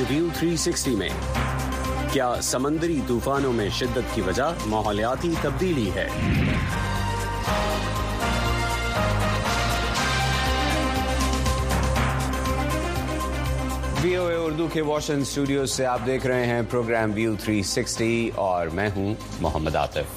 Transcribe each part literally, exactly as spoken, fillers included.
آج ویو تھری سکسٹی میں کیا سمندری طوفانوں میں شدت کی وجہ ماحولیاتی تبدیلی ہے؟ وی او اے اردو کے واشنگٹن اسٹوڈیو سے آپ دیکھ رہے ہیں پروگرام ویو تھری سکسٹی اور میں ہوں محمد عاطف۔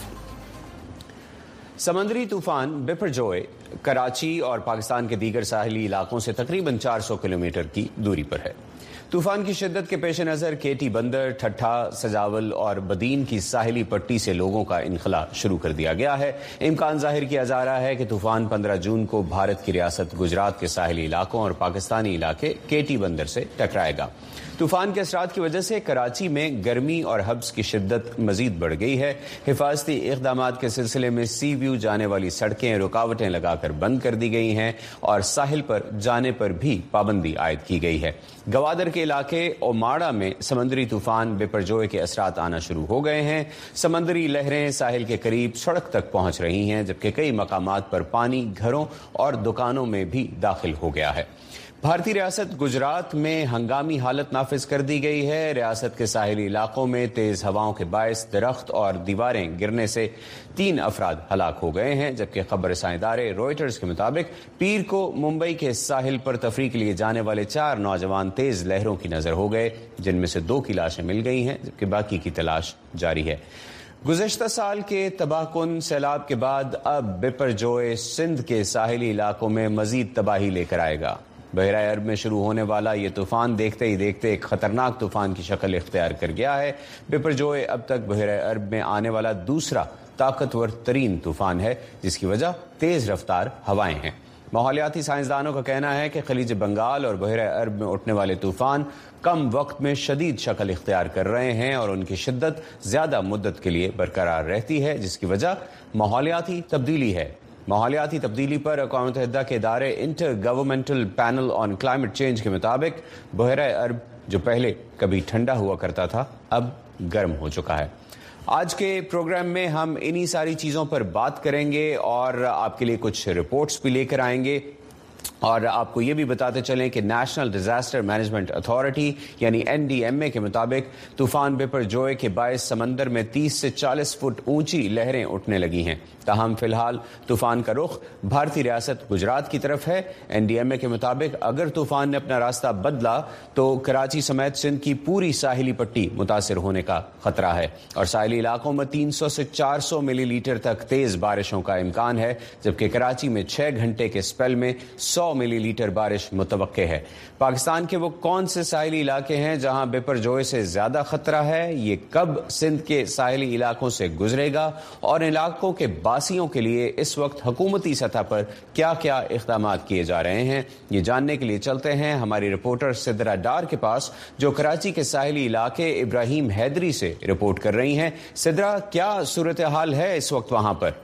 سمندری طوفان بپرجوئے کراچی اور پاکستان کے دیگر ساحلی علاقوں سے تقریباً چار سو کلومیٹر کی دوری پر ہے۔ طوفان کی شدت کے پیش نظر کیٹی بندر، ٹھٹھا، سجاول اور بدین کی ساحلی پٹی سے لوگوں کا انخلا شروع کر دیا گیا ہے۔ امکان ظاہر کیا جا رہا ہے کہ طوفان پندرہ جون کو بھارت کی ریاست گجرات کے ساحلی علاقوں اور پاکستانی علاقے کیٹی بندر سے ٹکرائے گا۔ طوفان کے اثرات کی وجہ سے کراچی میں گرمی اور حبس کی شدت مزید بڑھ گئی ہے۔ حفاظتی اقدامات کے سلسلے میں سی ویو جانے والی سڑکیں رکاوٹیں لگا کر بند کر دی گئی ہیں اور ساحل پر جانے پر بھی پابندی عائد کی گئی ہے۔ گوادر کے علاقے اوماڑا میں سمندری طوفان بپرجوئے کے اثرات آنا شروع ہو گئے ہیں۔ سمندری لہریں ساحل کے قریب سڑک تک پہنچ رہی ہیں، جبکہ کئی مقامات پر پانی گھروں اور دکانوں میں بھی داخل ہو گیا ہے۔ بھارتی ریاست گجرات میں ہنگامی حالت نافذ کر دی گئی ہے۔ ریاست کے ساحلی علاقوں میں تیز ہواؤں کے باعث درخت اور دیواریں گرنے سے تین افراد ہلاک ہو گئے ہیں، جبکہ خبر رساں ادارے روئٹرز کے مطابق پیر کو ممبئی کے ساحل پر تفریح کے لیے جانے والے چار نوجوان تیز لہروں کی نظر ہو گئے، جن میں سے دو کی لاشیں مل گئی ہیں، جبکہ باقی کی تلاش جاری ہے۔ گزشتہ سال کے تباہ کن سیلاب کے بعد اب بپرجوئے سندھ کے ساحلی علاقوں میں مزید تباہی لے کر آئے گا۔ بحیرہ عرب میں شروع ہونے والا یہ طوفان دیکھتے ہی دیکھتے ایک خطرناک طوفان کی شکل اختیار کر گیا ہے۔ بپرجوئے اب تک بحیرہ عرب میں آنے والا دوسرا طاقتور ترین طوفان ہے، جس کی وجہ تیز رفتار ہوائیں ہیں۔ ماحولیاتی سائنسدانوں کا کہنا ہے کہ خلیج بنگال اور بحیرہ عرب میں اٹھنے والے طوفان کم وقت میں شدید شکل اختیار کر رہے ہیں اور ان کی شدت زیادہ مدت کے لیے برقرار رہتی ہے، جس کی وجہ ماحولیاتی تبدیلی ہے۔ ماحولیاتی تبدیلی پر اقوام متحدہ کے ادارے انٹر گورنمنٹل پینل آن کلائمیٹ چینج کے مطابق بحیرہ عرب جو پہلے کبھی ٹھنڈا ہوا کرتا تھا اب گرم ہو چکا ہے۔ آج کے پروگرام میں ہم انہی ساری چیزوں پر بات کریں گے اور آپ کے لیے کچھ رپورٹس بھی لے کر آئیں گے، اور آپ کو یہ بھی بتاتے چلیں کہ نیشنل ڈیزاسٹر مینجمنٹ اتھارٹی یعنی این ڈی ایم اے کے مطابق طوفان بپرجوئے کے باعث سمندر میں تیس سے چالیس فٹ اونچی لہریں اٹھنے لگی ہیں۔ تاہم فی الحال طوفان کا رخ بھارتی ریاست گجرات کی طرف ہے۔ این ڈی ایم اے کے مطابق اگر طوفان نے اپنا راستہ بدلا تو کراچی سمیت سندھ کی پوری ساحلی پٹی متاثر ہونے کا خطرہ ہے، اور ساحلی علاقوں میں تین سو سے چار سو ملی لیٹر تک تیز بارشوں کا امکان ہے، جبکہ کراچی میں چھ گھنٹے کے اسپیل میں سو ملی لیٹر بارش متوقع ہے۔ پاکستان کے وہ کون سے ساحلی علاقے ہیں جہاں بپرجوئے سے زیادہ خطرہ ہے، یہ کب سندھ کے ساحلی علاقوں سے گزرے گا، اور علاقوں کے باسیوں کے لیے اس وقت حکومتی سطح پر کیا کیا اقدامات کیے جا رہے ہیں، یہ جاننے کے لیے چلتے ہیں ہماری رپورٹر سدرا ڈار کے پاس، جو کراچی کے ساحلی علاقے ابراہیم حیدری سے رپورٹ کر رہی ہیں۔ سدرا، کیا صورتحال ہے اس وقت وہاں پر؟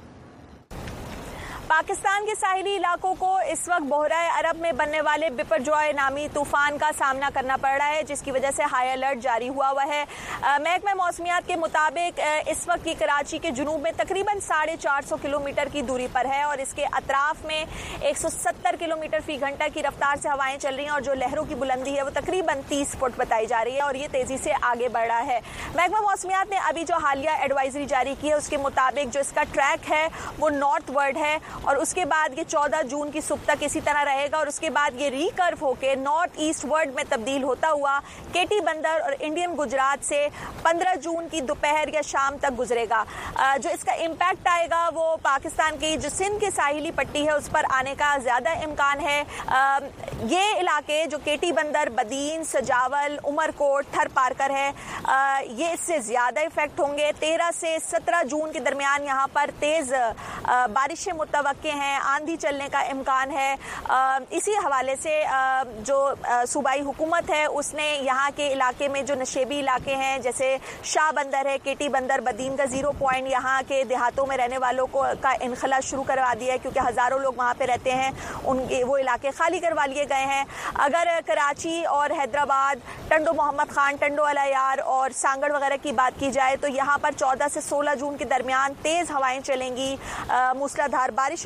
پاکستان کے ساحلی علاقوں کو اس وقت بحیرہ عرب میں بننے والے بپرجوئے نامی طوفان کا سامنا کرنا پڑ رہا ہے، جس کی وجہ سے ہائی الرٹ جاری ہوا ہوا ہے۔ محکمہ موسمیات کے مطابق اس وقت کی کراچی کے جنوب میں تقریباً ساڑھے چار سو کلومیٹر کی دوری پر ہے، اور اس کے اطراف میں ایک سو ستر کلومیٹر فی گھنٹہ کی رفتار سے ہوائیں چل رہی ہیں، اور جو لہروں کی بلندی ہے وہ تقریباً تیس فٹ بتائی جا رہی ہے، اور یہ تیزی سے آگے بڑھ رہا ہے۔ محکمہ موسمیات نے ابھی جو حالیہ ایڈوائزری جاری کی ہے اس کے مطابق جو اس کا ٹریک ہے وہ نارتھ ورڈ ہے، اور اس کے بعد یہ چودہ جون کی صبح تک اسی طرح رہے گا، اور اس کے بعد یہ ریکرو ہو کے نارتھ ایسٹ ورڈ میں تبدیل ہوتا ہوا کیٹی بندر اور انڈین گجرات سے پندرہ جون کی دوپہر یا شام تک گزرے گا۔ جو اس کا امپیکٹ آئے گا وہ پاکستان کی جو سندھ کی ساحلی پٹی ہے اس پر آنے کا زیادہ امکان ہے۔ یہ علاقے جو کیٹی بندر، بدین، سجاول، عمر کوٹ، تھر پارکر ہے، یہ اس سے زیادہ افیکٹ ہوں گے۔ تیرہ سے سترہ جون کے درمیان یہاں پر تیز بارشیں متوقع ہیں، آندھی چلنے کا امکان ہے۔ اسی حوالے سے جو صوبائی حکومت ہے اس نے یہاں کے علاقے میں جو نشیبی علاقے ہیں جیسے شاہ بندر ہے، کیٹی بندر، بدین کا زیرو پوائنٹ، یہاں کے دیہاتوں میں رہنے والوں کو کا انخلا شروع کروا دیا ہے، کیونکہ ہزاروں لوگ وہاں پہ رہتے ہیں، ان وہ علاقے خالی کروا لیے گئے ہیں۔ اگر کراچی اور حیدرآباد، ٹنڈو محمد خان، ٹنڈو العیار اور سانگڑ وغیرہ کی بات کی جائے تو یہاں پر چودہ سے سولہ جون کے درمیان تیز ہوائیں چلیں گی، موسلادھار بارشوں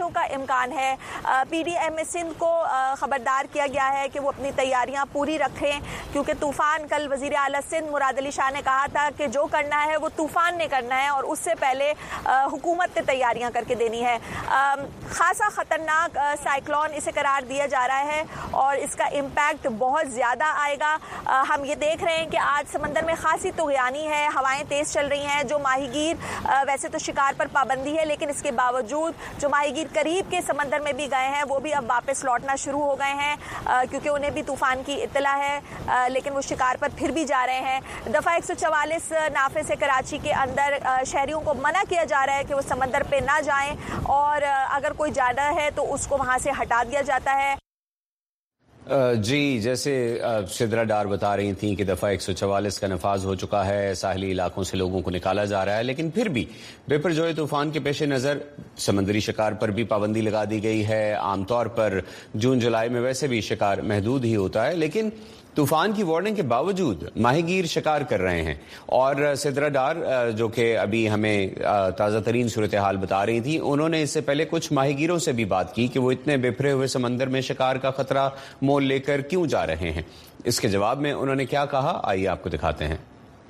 بارشوں کا امکان ہے. پی ڈی ایم سندھ کو خبردار کیا گیا ہے کہ وہ اپنی تیاریاں پوری رکھیں, کیونکہ طوفان, کل وزیر اعلیٰ سندھ مراد علی شاہ نے کہا تھا کہ جو کرنا ہے وہ طوفان نے کرنا ہے اور اس سے پہلے حکومت نے تیاریاں کر کے دینی ہے. خاصا خطرناک سائیکلون اسے قرار دیا جا رہا ہے اور اس کا امپیکٹ بہت زیادہ آئے گا. ہم یہ دیکھ رہے ہیں کہ آج سمندر میں خاصی طغیانی ہے, ہوائیں تیز چل رہی ہیں. جو ماہی گیر, ویسے تو شکار پر پابندی ہے لیکن اس کے باوجود جو ماہی گیر قریب کے سمندر میں بھی گئے ہیں وہ بھی اب واپس لوٹنا شروع ہو گئے ہیں کیونکہ انہیں بھی طوفان کی اطلاع ہے, لیکن وہ شکار پر پھر بھی جا رہے ہیں. دفعہ ایک سو چوالیس نافے سے کراچی کے اندر شہریوں کو منع کیا جا رہا ہے کہ وہ سمندر پہ نہ جائیں اور اگر کوئی جانا ہے تو اس کو وہاں سے ہٹا دیا جاتا ہے. جی, جیسے سدرا ڈار بتا رہی تھیں کہ دفعہ ایک سو چوالیس کا نفاذ ہو چکا ہے, ساحلی علاقوں سے لوگوں کو نکالا جا رہا ہے, لیکن پھر بھی بپر جوئے طوفان کے پیش نظر سمندری شکار پر بھی پابندی لگا دی گئی ہے. عام طور پر جون جولائی میں ویسے بھی شکار محدود ہی ہوتا ہے, لیکن طوفان کی وارننگ کے باوجود ماہی گیر شکار کر رہے ہیں. اور سدرا ڈار جو کہ ابھی ہمیں تازہ ترین صورتحال بتا رہی تھی, انہوں نے اس سے پہلے کچھ ماہی گیروں سے بھی بات کی کہ وہ اتنے بپھرے ہوئے سمندر میں شکار کا خطرہ مول لے کر کیوں جا رہے ہیں. اس کے جواب میں انہوں نے کیا کہا, آئیے آپ کو دکھاتے ہیں.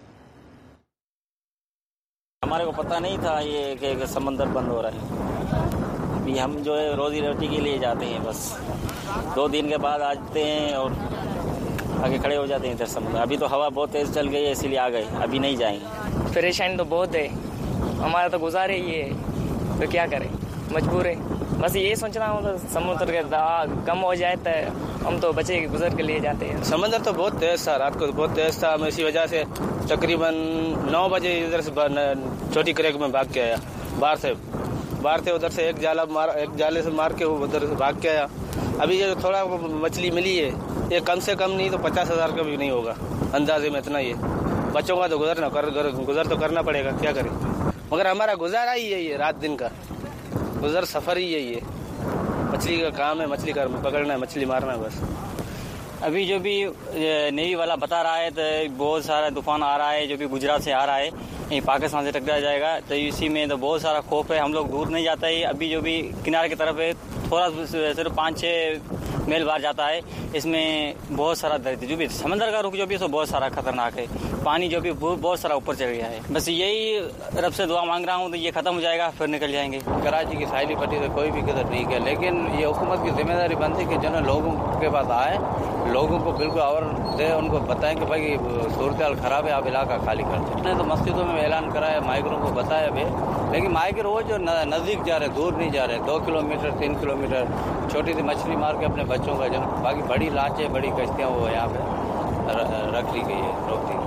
ہمارے کو پتہ نہیں تھا یہ کہ سمندر بند ہو رہا ہے. ابھی ہم جو ہے روزی روٹی کے لیے جاتے ہیں, بس دو دن کے بعد آتے ہیں اور آگے کھڑے ہو جاتے ہیں ادھر سمندر. ابھی تو ہوا بہت تیز چل گئی ہے اسی لیے آ گئے, ابھی نہیں جائیں گے. پریشانی تو بہت ہے, ہمارا تو گزارے ہی ہے, تو کیا کریں, مجبور ہے. بس یہ سوچنا ہوں سمندر کے کم ہو جائے تو ہم تو بچے کے گزر کے لیے جاتے ہیں. سمندر تو بہت تیز تھا, رات کو بہت تیز تھا, میں اسی وجہ سے تقریباً نو بجے ادھر سے چھوٹی کریک میں بھاگ کے آیا. باہر سے باہر سے ادھر سے ایک جالا مار ایک جالے سے مار کے ادھر سے بھاگ کے آیا. ابھی جو تھوڑا مچھلی ملی ہے یہ کم سے کم نہیں تو پچاس ہزار کا بھی نہیں ہوگا اندازے میں, اتنا ہی ہے. بچوں کا تو گزرنا گزر تو کرنا پڑے گا, کیا کریں. مگر ہمارا گزارا ہی ہے یہ رات دن کا گزر سفر ہی ہے. یہ مچھلی کا کام ہے, مچھلی کا پکڑنا ہے, مچھلی مارنا ہے بس. ابھی جو بھی نیوی والا بتا رہا ہے تو بہت سارا طوفان آ رہا ہے جو بھی گجرات سے آ رہا ہے, یہ پاکستان سے ٹکرا جائے گا, تو اسی میں تو بہت سارا خوف ہے. ہم لوگ دور نہیں جاتا ہے, ابھی جو بھی کنارے کی طرف ہے تھوڑا صرف پانچ چھ میل باہر جاتا ہے, اس میں بہت سارا درد ہے. جو بھی سمندر کا رخ جو بھی ہے سو بہت سارا خطرناک ہے, پانی جو بھی بہت سارا اوپر چڑھ گیا ہے. بس یہی رب سے دعا مانگ رہا ہوں تو یہ ختم ہو جائے گا, پھر نکل جائیں گے. کراچی کی ساحلی پٹی سے کوئی بھی قدر ٹھیک ہے, لیکن یہ حکومت کی ذمہ داری بنتی کہ جو نا لوگوں کے پاس آئے, لوگوں کو بالکل اور دے, ان کو بتائیں کہ بھائی صورتحال خراب ہے, آپ علاقہ خالی کر دیں. نے تو مسجدوں میں اعلان کرا ہے, مائیگروں کو بتایا بھی, لیکن مائیگر وہ جو نزدیک جا رہے, دور نہیں جا رہے, دو کلو میٹر تین کلو میٹر چھوٹی سی مچھلی مار کے اپنے بچوں کا, جو باقی بڑی لانچیں بڑی کشتیاں وہ یہاں پہ رکھ لی گئی ہے, روک دی گئی.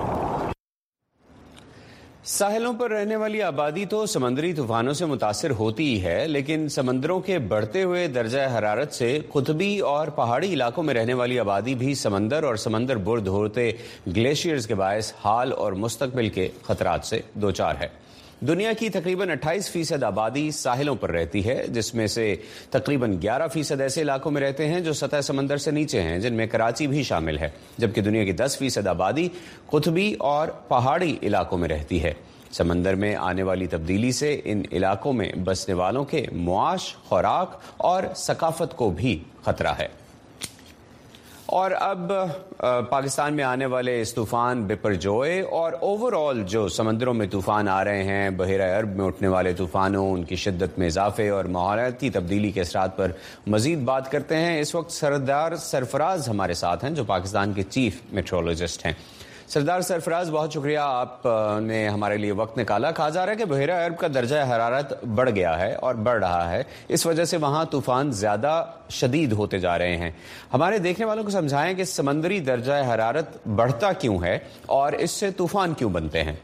ساحلوں پر رہنے والی آبادی تو سمندری طوفانوں سے متاثر ہوتی ہی ہے, لیکن سمندروں کے بڑھتے ہوئے درجہ حرارت سے قطبی اور پہاڑی علاقوں میں رہنے والی آبادی بھی سمندر اور سمندر برد ہوتے گلیشیئرز کے باعث حال اور مستقبل کے خطرات سے دوچار ہے. دنیا کی تقریباً اٹھائیس فیصد آبادی ساحلوں پر رہتی ہے, جس میں سے تقریباً گیارہ فیصد ایسے علاقوں میں رہتے ہیں جو سطح سمندر سے نیچے ہیں, جن میں کراچی بھی شامل ہے, جبکہ دنیا کی دس فیصد آبادی قطبی اور پہاڑی علاقوں میں رہتی ہے. سمندر میں آنے والی تبدیلی سے ان علاقوں میں بسنے والوں کے معاش, خوراک اور ثقافت کو بھی خطرہ ہے. اور اب پاکستان میں آنے والے اس طوفان بپر جوئے اور اوور آل جو سمندروں میں طوفان آ رہے ہیں, بحیرہ عرب میں اٹھنے والے طوفانوں, ان کی شدت میں اضافے اور ماحولیاتی تبدیلی کے اثرات پر مزید بات کرتے ہیں. اس وقت سردار سرفراز ہمارے ساتھ ہیں جو پاکستان کے چیف میٹرولوجسٹ ہیں. سردار سرفراز, بہت شکریہ آپ نے ہمارے لیے وقت نکالا. کہا جا رہا ہے کہ بحیرہ عرب کا درجہ حرارت بڑھ گیا ہے اور بڑھ رہا ہے, اس وجہ سے وہاں طوفان زیادہ شدید ہوتے جا رہے ہیں. ہمارے دیکھنے والوں کو سمجھائیں کہ سمندری درجہ حرارت بڑھتا کیوں ہے اور اس سے طوفان کیوں بنتے ہیں.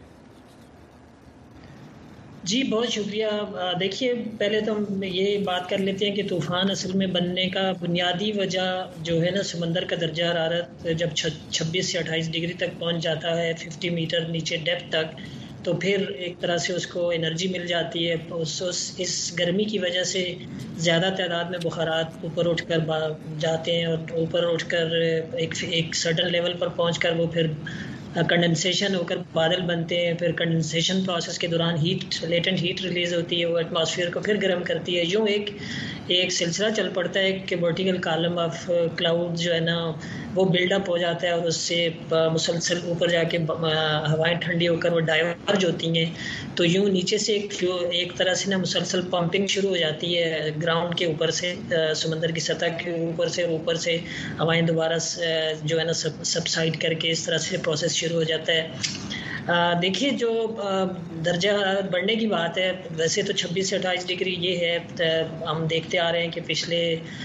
جی بہت شکریہ. دیکھیے پہلے تو ہم یہ بات کر لیتے ہیں کہ طوفان اصل میں بننے کا بنیادی وجہ جو ہے نا, سمندر کا درجہ حرارت جب چھبیس سے اٹھائیس ڈگری تک پہنچ جاتا ہے, پچاس میٹر نیچے ڈیپتھ تک, تو پھر ایک طرح سے اس کو انرجی مل جاتی ہے. اس اس گرمی کی وجہ سے زیادہ تعداد میں بخارات اوپر اٹھ کر جاتے ہیں اور اوپر اٹھ کر ایک ایک سرٹن لیول پر پہنچ کر وہ پھر کنڈنسیشن ہو کر بادل بنتے ہیں, پھر کنڈنسیشن پروسیس کے دوران ہیٹ لیٹنٹ ہیٹ ریلیز ہوتی ہے, وہ ایٹماسفیئر کو پھر گرم کرتی ہے. یوں ایک ایک سلسلہ چل پڑتا ہے کہ ورٹیکل کالم آف کلاؤڈ جو ہے نا وہ بلڈ اپ ہو جاتا ہے, اور اس سے مسلسل اوپر جا کے ہوائیں ٹھنڈی ہو کر وہ ڈائیورج ہوتی ہیں. تو یوں نیچے سے ایک ایک طرح سے نا مسلسل پمپنگ شروع ہو جاتی ہے گراؤنڈ کے اوپر سے, سمندر کی سطح کے اوپر سے, اور اوپر سے ہوائیں دوبارہ جو ہے نا سبسائڈ کر کے اس طرح سے پروسیس شروع ہو جاتا ہے. دیکھیے جو درجہ حرارت بڑھنے کی بات ہے, ویسے تو چھبیس سے اٹھائیس ڈگری یہ ہے, ہم دیکھتے آ رہے ہیں کہ پچھلے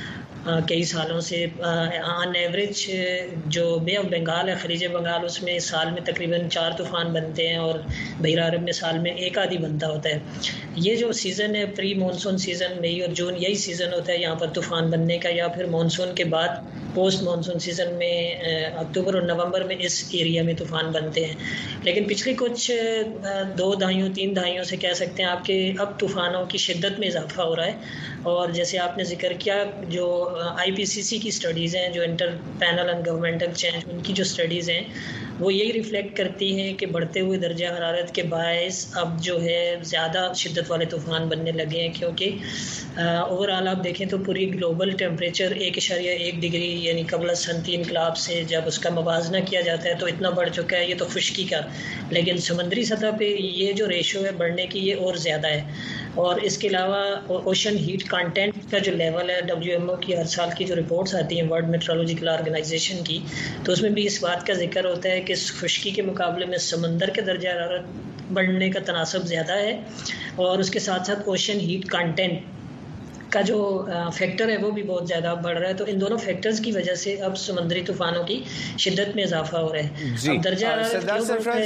کئی سالوں سے آن ایوریج جو بے آف بنگال ہے, خلیج بنگال, اس میں سال میں تقریباً چار طوفان بنتے ہیں, اور بحیرہ عرب میں سال میں ایک آدھی بنتا ہوتا ہے. یہ جو سیزن ہے پری مانسون سیزن, مئی اور جون, یہی سیزن ہوتا ہے یہاں پر طوفان بننے کا, یا پھر مانسون کے بعد پوسٹ مانسون سیزن میں اکتوبر اور نومبر میں اس ایریا میں طوفان بنتے ہیں. لیکن پچھلے کچھ دو دہائیوں تین دہائیوں سے کہہ سکتے ہیں آپ کہ اب طوفانوں کی شدت میں اضافہ ہو رہا ہے. اور جیسے آپ نے ذکر کیا, جو آئی پی سی سی کی اسٹڈیز ہیں, جو انٹر پینل آن گورنمنٹل چینج, ان کی جو اسٹڈیز ہیں وہ یہی ریفلیکٹ کرتی ہیں کہ بڑھتے ہوئے درجہ حرارت کے باعث اب جو ہے زیادہ شدت والے طوفان بننے لگے ہیں, کیونکہ اوور آل آپ دیکھیں تو پوری گلوبل ٹیمپریچر ایک اشاریہ ایک ڈگری یعنی قبل صنعتی انقلاب سے جب اس کا موازنہ کیا جاتا ہے تو اتنا بڑھ چکا ہے. یہ تو خشکی کا, لیکن سمندری سطح پہ یہ جو ریشو ہے بڑھنے کی یہ اور زیادہ ہے. اور اس کے علاوہ اوشن ہیٹ کانٹینٹ کا جو لیول ہے, ڈبلیو ایم او کی ہر سال کی جو رپورٹس آتی ہیں ورلڈ میٹرولوجیکل آرگنائزیشن کی, تو اس میں بھی اس بات کا ذکر ہوتا ہے کہ اس خشکی کے مقابلے میں سمندر کے درجہ حرارت بڑھنے کا تناسب زیادہ ہے, اور اس کے ساتھ ساتھ اوشن ہیٹ کانٹینٹ کا جو فیکٹر ہے وہ بھی بہت زیادہ بڑھ رہا ہے. تو ان دونوں فیکٹرز کی وجہ سے اب سمندری طوفانوں کی شدت میں اضافہ ہو رہا ہے. جی سردار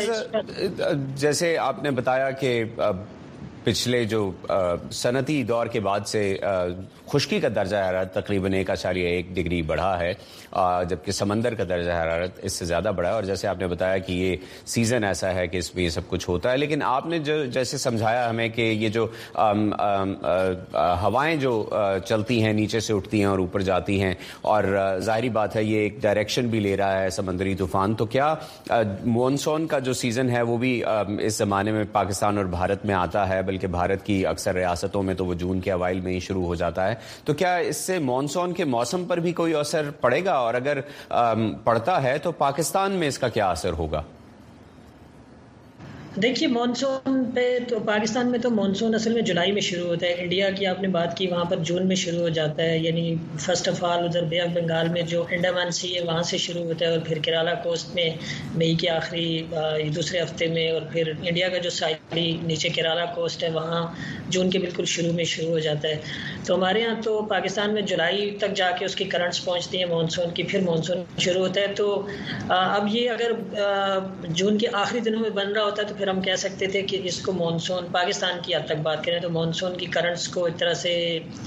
سرفراز, جیسے آپ نے بتایا کہ پچھلے جو صنعتی دور کے بعد سے خشکی کا درجہ حرارت تقریباً ایک اشاریہ ایک ڈگری بڑھا ہے, جبکہ سمندر کا درجہ حرارت اس سے زیادہ بڑھا ہے. اور جیسے آپ نے بتایا کہ یہ سیزن ایسا ہے کہ اس میں یہ سب کچھ ہوتا ہے, لیکن آپ نے جو جیسے سمجھایا ہمیں کہ یہ جو ہوائیں جو چلتی ہیں نیچے سے اٹھتی ہیں اور اوپر جاتی ہیں, اور ظاہری بات ہے یہ ایک ڈائریکشن بھی لے رہا ہے سمندری طوفان, تو کیا مانسون کا جو سیزن ہے وہ بھی اس زمانے میں پاکستان اور بھارت میں آتا ہے, بلکہ بھارت کی اکثر ریاستوں میں تو وہ جون کے اوائل میں ہی شروع ہو جاتا ہے, تو کیا اس سے مانسون کے موسم پر بھی کوئی اثر پڑے گا, اور اگر پڑتا ہے تو پاکستان میں اس کا کیا اثر ہوگا؟ دیکھیے مانسون پہ تو پاکستان میں تو مانسون اصل میں جولائی میں شروع ہوتا ہے. انڈیا کی آپ نے بات کی, وہاں پر جون میں شروع ہو جاتا ہے, یعنی فرسٹ آف آل ادھر بے آف بنگال میں جو انڈمان سی ہے وہاں سے شروع ہوتا ہے, اور پھر کیرالا کوسٹ میں مئی کے آخری دوسرے ہفتے میں, اور پھر انڈیا کا جو ساحلی نیچے کیرالا کوسٹ ہے وہاں جون کے بالکل شروع میں شروع ہو جاتا ہے. تو ہمارے یہاں تو پاکستان میں جولائی تک جا کے اس کی کرنٹس پہنچتی ہیں مانسون کی, پھر مانسون شروع ہوتا ہے. تو اب یہ اگر جون کے آخری دنوں میں بن رہا ہوتا ہے تو پھر ہم کہہ سکتے تھے کہ اس کو مانسون, پاکستان کی حد تک بات کریں تو مانسون کی کرنٹس کو ایک طرح سے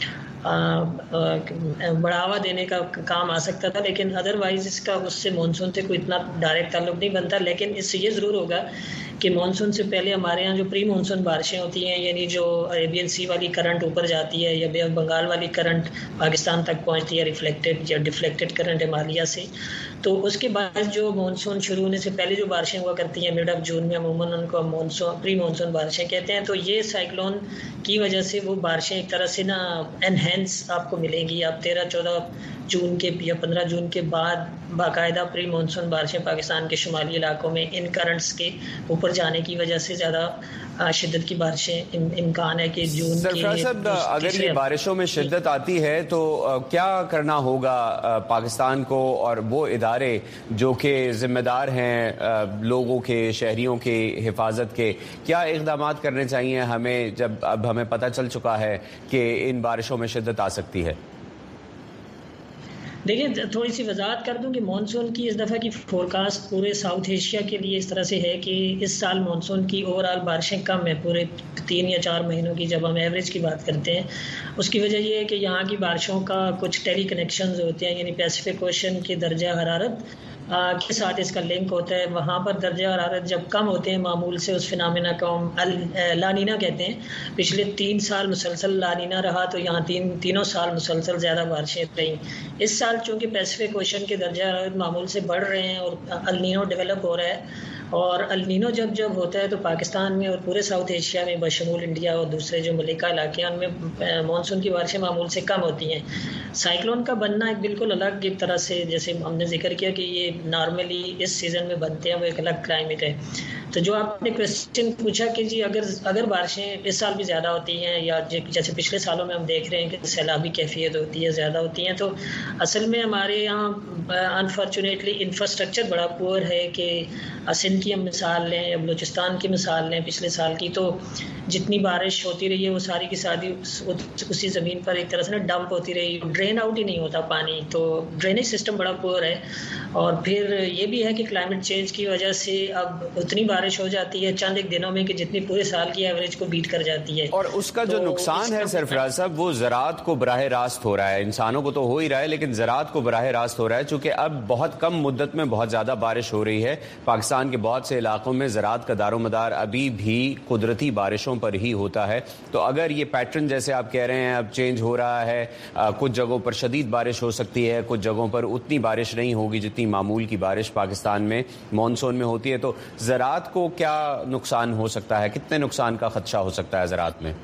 بڑھاوا دینے کا کام آ سکتا تھا, لیکن ادروائز اس کا اس سے مانسون سے کوئی اتنا ڈائریکٹ تعلق نہیں بنتا. لیکن اس سے یہ ضرور ہوگا کہ مانسون سے پہلے ہمارے یہاں جو پری مانسون بارشیں ہوتی ہیں, یعنی جو عربین سی والی کرنٹ اوپر جاتی ہے یا بے آف بنگال والی کرنٹ پاکستان تک پہنچتی ہے ریفلیکٹڈ یا ڈیفلیکٹڈ کرنٹ ہمالیہ سے, تو اس کے بعد جو مانسون شروع ہونے سے پہلے جو بارشیں ہوا کرتی ہیں مڈ آف جون میں, عموماً ان کو مانسون پری مانسون بارشیں کہتے ہیں. تو یہ سائیکلون کی وجہ سے وہ بارشیں ایک طرح سے نا انہینس آپ کو ملیں گی. آپ تیرہ چودہ جون کے یا پندرہ جون کے بعد باقاعدہ پری مانسون بارشیں پاکستان کے شمالی علاقوں میں ان کرنٹس کے اوپر جانے کی وجہ سے زیادہ شدت کی بارشیں امکان ہے کہ جون سرفراز صاحب اگر یہ بارشوں میں شدت آتی ہے تو کیا کرنا ہوگا پاکستان کو اور وہ ادارے جو کہ ذمہ دار ہیں لوگوں کے, شہریوں کے حفاظت کے, کیا اقدامات کرنے چاہیے ہمیں جب اب ہمیں پتہ چل چکا ہے کہ ان بارشوں میں شدت آ سکتی ہے؟ دیکھیں تھوڑی سی وضاحت کر دوں کہ مانسون کی اس دفعہ کی فورکاسٹ پورے ساؤتھ ایشیا کے لیے اس طرح سے ہے کہ اس سال مانسون کی اوور آل بارشیں کم ہیں پورے تین یا چار مہینوں کی, جب ہم ایوریج کی بات کرتے ہیں. اس کی وجہ یہ ہے کہ یہاں کی بارشوں کا کچھ ٹیلی کنیکشنز ہوتے ہیں, یعنی پیسیفک اوشن کے درجہ حرارت کے ساتھ اس کا لنک ہوتا ہے. وہاں پر درجہ حرارت جب کم ہوتے ہیں معمول سے, اس فنامنا کو ہم لانینا کہتے ہیں. پچھلے تین سال مسلسل لانینا رہا تو یہاں تین تینوں سال مسلسل زیادہ بارشیں رہیں. اس سال چونکہ پیسفک اوشن کے درجہ حرارت معمول سے بڑھ رہے ہیں اور النینو ڈیولپ ہو رہا ہے, اور النینو جب جب ہوتا ہے تو پاکستان میں اور پورے ساؤتھ ایشیا میں بشمول انڈیا اور دوسرے جو ملکہ علاقے ہیں ان میں مانسون کی بارشیں معمول سے کم ہوتی ہیں. سائیکلون کا بننا ایک بالکل الگ ایک طرح سے, جیسے ہم نے ذکر کیا کہ یہ نارملی اس سیزن میں بنتے ہیں, وہ ایک الگ کلائمیٹ ہے. تو جو آپ نے کوشچن پوچھا کہ جی اگر اگر بارشیں اس سال بھی زیادہ ہوتی ہیں یا جیسے پچھلے سالوں میں ہم دیکھ رہے ہیں کہ سیلابی کیفیت ہوتی ہے, زیادہ ہوتی ہیں, تو اصل میں ہمارے یہاں انفارچونیٹلی انفراسٹرکچر بڑا پور ہے. کہ سندھ کی ہم مثال لیں یا بلوچستان کی مثال لیں پچھلے سال کی, تو جتنی بارش ہوتی رہی ہے وہ ساری کی ساری اسی زمین پر ایک طرح سے نا ڈمپ ہوتی رہی, ڈرین آؤٹ ہی نہیں ہوتا پانی. تو ڈرینیج سسٹم بڑا پور ہے. اور پھر یہ بھی ہے کہ کلائمیٹ چینج کی وجہ سے اب اتنی بارش ہو جاتی ہے چند ایک دنوں میں کہ جتنی پورے سال کی ایوریج کو بیٹ کر جاتی ہے. اور اس کا جو نقصان ہے سرفراز صاحب وہ زراعت کو براہ راست ہو رہا ہے. انسانوں کو تو ہو ہی رہا ہے لیکن زراعت کو براہ راست ہو رہا ہے, چونکہ اب بہت کم مدت میں بہت زیادہ بارش ہو رہی ہے. پاکستان کے بہت سے علاقوں میں زراعت کا دار و مدار ابھی بھی قدرتی بارشوں پر ہی ہوتا ہے. تو اگر یہ پیٹرن جیسے آپ کہہ رہے ہیں اب چینج ہو رہا ہے, کچھ جگہوں پر شدید بارش ہو سکتی ہے, کچھ جگہوں پر اتنی بارش نہیں ہوگی جتنی معمول کی بارش پاکستان میں مانسون میں ہوتی ہے, تو زراعت کو کیا نقصان ہو سکتا ہے, کتنے نقصان کا خدشہ ہو سکتا ہے زراعت میں؟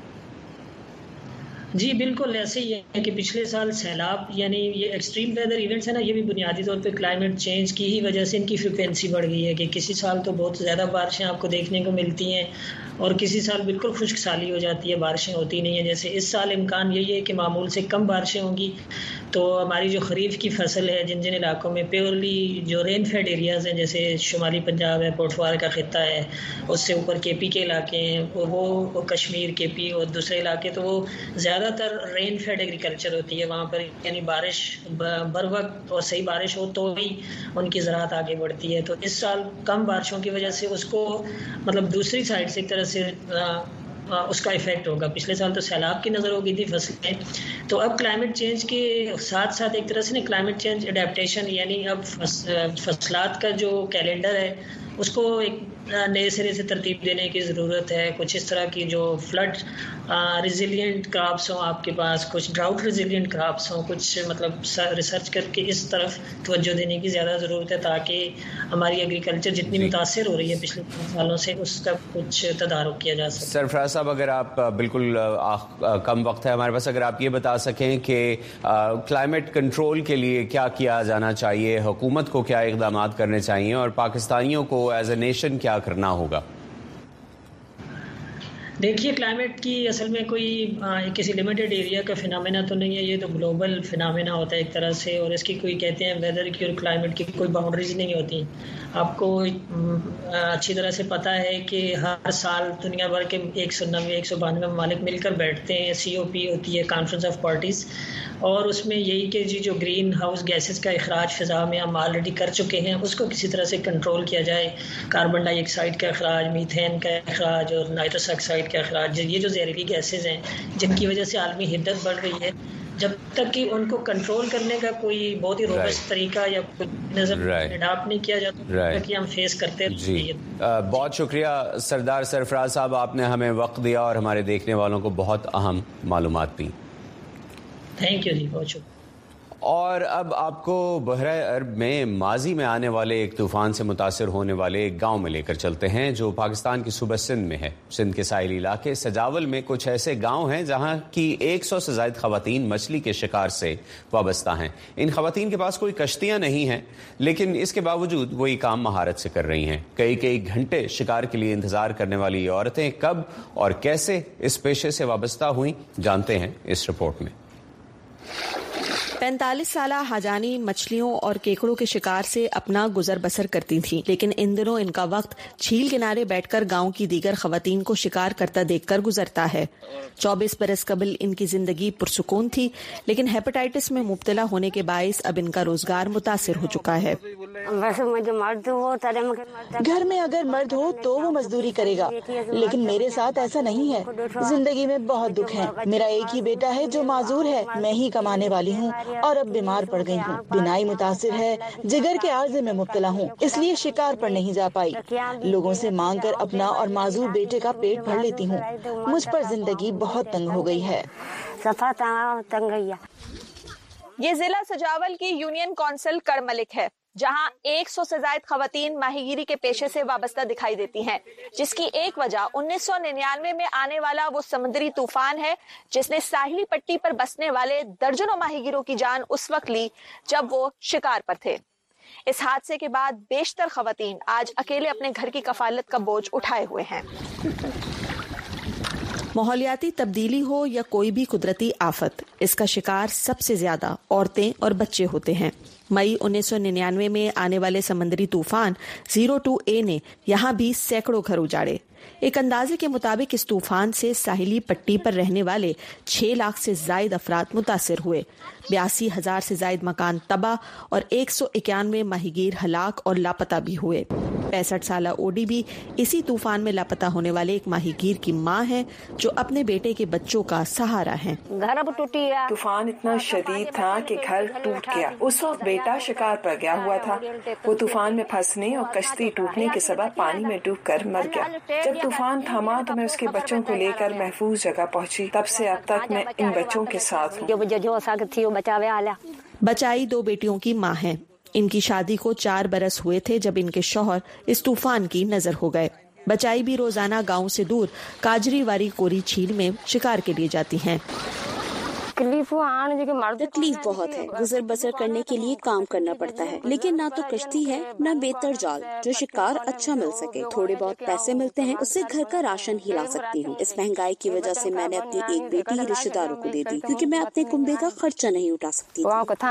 جی بالکل ایسے ہی ہے کہ پچھلے سال سیلاب یعنی یہ ایکسٹریم ویدر ایونٹس ہیں نا, یہ بھی بنیادی طور پہ کلائمیٹ چینج کی ہی وجہ سے ان کی فریکوینسی بڑھ گئی ہے. کہ کسی سال تو بہت زیادہ بارشیں آپ کو دیکھنے کو ملتی ہیں اور کسی سال بالکل خشک سالی ہو جاتی ہے, بارشیں ہوتی نہیں ہیں. جیسے اس سال امکان یہی ہے کہ معمول سے کم بارشیں ہوں گی, تو ہماری جو خریف کی فصل ہے جن جن علاقوں میں پیورلی جو رین فیڈ ایریاز ہیں جیسے شمالی پنجاب ہے, پوٹفوار کا خطہ ہے, اس سے اوپر کے پی کے علاقے ہیں, وہ کشمیر کے پی اور دوسرے علاقے, تو وہ زیادہ تر رین فیڈ ایگریکلچر ہوتی ہے وہاں پر. یعنی بارش بر وقت اور صحیح بارش ہو تو ہی ان کی زراعت آگے بڑھتی ہے. تو اس سال کم بارشوں کی وجہ سے اس کو مطلب دوسری سائڈ سے ایک طرح سے اس کا افیکٹ ہوگا. پچھلے سال تو سیلاب کی نظر ہو گئی تھی فصلیں, تو اب کلائمیٹ چینج کے ساتھ ساتھ ایک طرح سے نا کلائمیٹ چینج اڈیپٹیشن یعنی اب فصلات کا جو کیلنڈر ہے اس کو ایک نئے سرے سے ترتیب دینے کی ضرورت ہے. کچھ اس طرح کی جو فلڈ ریزیلینٹ کراپس ہوں آپ کے پاس, کچھ ڈراؤٹ ریزیلینٹ کراپس ہوں, کچھ مطلب ریسرچ کر کے اس طرف توجہ دینے کی زیادہ ضرورت ہے تاکہ ہماری ایگریکلچر جتنی متاثر ہو رہی ہے پچھلے پانچ سالوں سے اس کا کچھ تدارک کیا جا سکے. سرفراز صاحب اگر آپ بالکل کم وقت ہے ہمارے پاس, اگر آپ یہ بتا سکیں کہ کلائمیٹ کنٹرول کے لیے کیا کیا جانا چاہیے, حکومت کو کیا اقدامات کرنے چاہیے اور پاکستانیوں کو ایز اے نیشن کیا کرنا ہوگا؟ دیکھیے کلائمیٹ کی اصل میں کوئی کسی لمیٹڈ ایریا کا فنامنا تو نہیں ہے, یہ تو گلوبل فنامنا ہوتا ہے ایک طرح سے, اور اس کی کوئی کہتے ہیں ویدر کی اور کلائمیٹ کی کوئی باؤنڈریز نہیں ہوتی. آپ کو اچھی طرح سے پتہ ہے کہ ہر سال دنیا بھر کے ایک سو نوے ایک سو بانوے ممالک مل کر بیٹھتے ہیں, سی او پی ہوتی ہے کانفرنس آف پارٹیز, اور اس میں یہی کہ جی جو گرین ہاؤس گیسز کا اخراج فضا میں ہم آلریڈی کر چکے ہیں اس کو کسی طرح سے کنٹرول کیا جائے. کاربن ڈائی آکسائڈ کا اخراج, میتھین کا اخراج اور نائٹرس آکسائڈ کا اخراج, یہ جو زہریلی گیسز ہیں جن کی وجہ سے عالمی حدت بڑھ رہی ہے, جب تک کہ ان کو کنٹرول کرنے کا کوئی بہت ہی روبسٹ طریقہ یا کوئی نظر اڈاپٹ نہیں کیا جاتا کہ ہم فیس کرتے جی. بہت شکریہ سردار سرفراز صاحب, آپ نے ہمیں وقت دیا اور ہمارے دیکھنے والوں کو بہت اہم معلومات دی. تھینک یو جی, بہت شکریہ. اور اب آپ کو بحرہ عرب میں ماضی میں آنے والے ایک طوفان سے متاثر ہونے والے ایک گاؤں میں لے کر چلتے ہیں جو پاکستان کی صوبہ سندھ میں ہے. سندھ کے ساحلی علاقے سجاول میں کچھ ایسے گاؤں ہیں جہاں کی ایک سو سے زائد خواتین مچھلی کے شکار سے وابستہ ہیں. ان خواتین کے پاس کوئی کشتیاں نہیں ہیں لیکن اس کے باوجود وہ یہ کام مہارت سے کر رہی ہیں. کئی کئی گھنٹے شکار کے لیے انتظار کرنے والی عورتیں کب اور کیسے اس پیشے سے وابستہ ہوئیں, جانتے ہیں اس رپورٹ میں. پینتالیس سالہ حاجانی مچھلیوں اور کیکڑوں کے شکار سے اپنا گزر بسر کرتی تھیں, لیکن ان دنوں ان کا وقت جھیل کنارے بیٹھ کر گاؤں کی دیگر خواتین کو شکار کرتا دیکھ کر گزرتا ہے. چوبیس برس قبل ان کی زندگی پرسکون تھی, لیکن ہیپاٹائٹس میں مبتلا ہونے کے باعث اب ان کا روزگار متاثر ہو چکا ہے. گھر میں اگر مرد ہو تو وہ مزدوری کرے گا, لیکن میرے ساتھ ایسا نہیں ہے. زندگی میں بہت دکھ ہے. میرا ایک ہی بیٹا ہے جو معذور ہے, میں ہی کمانے والی ہوں اور اب بیمار پڑ گئی ہوں. بینائی متاثر ہے, جگر کے عارضے میں مبتلا ہوں, اس لیے شکار پر نہیں جا پائی. لوگوں سے مانگ کر اپنا اور معذور بیٹے کا پیٹ بھر لیتی ہوں. مجھ پر زندگی بہت تنگ ہو گئی ہے. یہ ضلع سجاول کی یونین کونسل کڑ ملک ہے, جہاں ایک سو سے زائد خواتین ماہی گیری کے پیشے سے وابستہ دکھائی دیتی ہیں, جس کی ایک وجہ انیس سو ننانوے میں آنے والا وہ سمندری طوفان ہے جس نے ساحلی پٹی پر بسنے والے درجنوں ماہی گیروں کی جان اس وقت لی جب وہ شکار پر تھے. اس حادثے کے بعد بیشتر خواتین آج اکیلے اپنے گھر کی کفالت کا بوجھ اٹھائے ہوئے ہیں. ماحولیاتی تبدیلی ہو یا کوئی بھی قدرتی آفت, اس کا شکار سب سے زیادہ عورتیں اور بچے ہوتے ہیں. مئی انیس سو ننانوے میں آنے والے سمندری طوفان زیرو ٹو اے نے یہاں بھی سینکڑوں گھر اجاڑے. ایک اندازے کے مطابق اس طوفان سے ساحلی پٹی پر رہنے والے چھ لاکھ سے زائد افراد متاثر ہوئے. بیاسی ہزار سے زائد مکان تباہ اور ایک سو اکیانوے ماہی گیر ہلاک اور لاپتہ بھی ہوئے. پینسٹھ سالہ اوڈی بھی اسی طوفان میں لاپتہ ہونے والے ایک ماہی گیر کی ماں ہے جو اپنے بیٹے کے بچوں کا سہارا ہے. طوفان اتنا شدید تھا کہ گھر ٹوٹ گیا. اس وقت بیٹا شکار پر گیا ہوا تھا. وہ طوفان میں پھنسنے اور کشتی ٹوٹنے کے سبب پانی میں ڈوب کر مر گیا. جب طوفان تھاما تو میں اس کے بچوں کو لے کر محفوظ جگہ پہنچی. تب سے اب تک میں ان بچوں کے ساتھ ہوں. بچائی دو بیٹیوں کی ماں ہے. ان کی شادی کو چار برس ہوئے تھے جب ان کے شوہر اس طوفان کی نظر ہو گئے. بچائی بھی روزانہ گاؤں سے دور کاجری واری کوری جھیل میں شکار کے لیے جاتی ہیں. تکلیف بہت ہے. گزر بسر کرنے کے لیے کام کرنا پڑتا ہے, لیکن نہ تو کشتی ہے نہ بہتر جال جو شکار اچھا مل سکے. تھوڑے بہت پیسے ملتے ہیں, اس سے گھر کا راشن ہی لا سکتی ہوں. اس مہنگائی کی وجہ سے میں نے اپنی ایک بیٹی رشتہ داروں کو دے دی کیونکہ میں اپنے کنبے کا خرچہ نہیں اٹھا سکتی.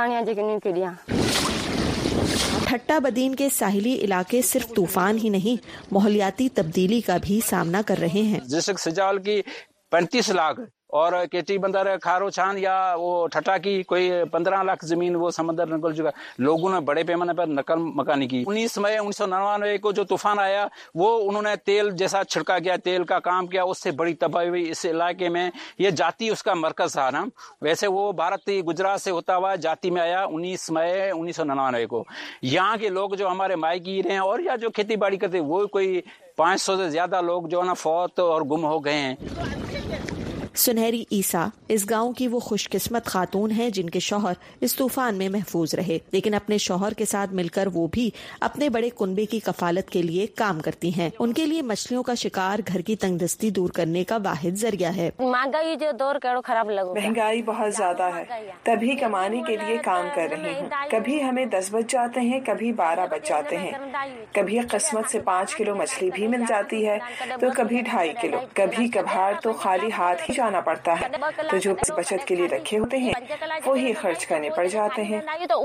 ٹھٹا بدین کے ساحلی علاقے صرف طوفان ہی نہیں, ماحولیاتی تبدیلی کا بھی سامنا کر رہے ہیں. ڈسٹرکٹ سجاول کی پینتیس لاکھ اور کیٹی بندر کھارو چھان یا وہ ٹھٹا کی کوئی پندرہ لاکھ زمین وہ سمندر نکل چکا. لوگوں نے بڑے پیمانے پر نقل مکانی کی. انیس مئی انیس سو ننانوے کو جو طوفان آیا وہ انہوں نے تیل جیسا چھڑکا گیا, تیل کا کام کیا, اس سے بڑی تباہی ہوئی اس علاقے میں. یہ جاتی اس کا مرکز تھا نا. ویسے وہ بھارت گجرات سے ہوتا ہوا جاتی میں آیا انیس مئی انیس سو ننانوے کو. یہاں کے لوگ جو ہمارے مائی گیر ہیں اور یا جو کھیتی باڑی کرتے وہ کوئی پانچ سو سے زیادہ لوگ جو ہے نا فوت اور گم ہو گئے ہیں. سنہری عیسیٰ اس گاؤں کی وہ خوش قسمت خاتون ہیں جن کے شوہر اس طوفان میں محفوظ رہے, لیکن اپنے شوہر کے ساتھ مل کر وہ بھی اپنے بڑے کنبے کی کفالت کے لیے کام کرتی ہیں. ان کے لیے مچھلیوں کا شکار گھر کی تنگ دستی دور کرنے کا واحد ذریعہ ہے. مہنگائی جو دور کرو خراب لگو مہنگائی بہت زیادہ ہے, تبھی کمانے کے لیے کام کر رہی ہوں. کبھی ہمیں دس بج جاتے ہیں, کبھی بارہ بج جاتے ہیں. کبھی قسمت سے پانچ کلو مچھلی بھی مل جاتی ہے تو کبھی ڈھائی کلو. کبھی کبھار تو خالی ہاتھ ہی جانا پڑتا ہے, تو جو بچت کے لیے رکھے ہوتے ہیں وہی خرچ کرنے پڑ جاتے ہیں.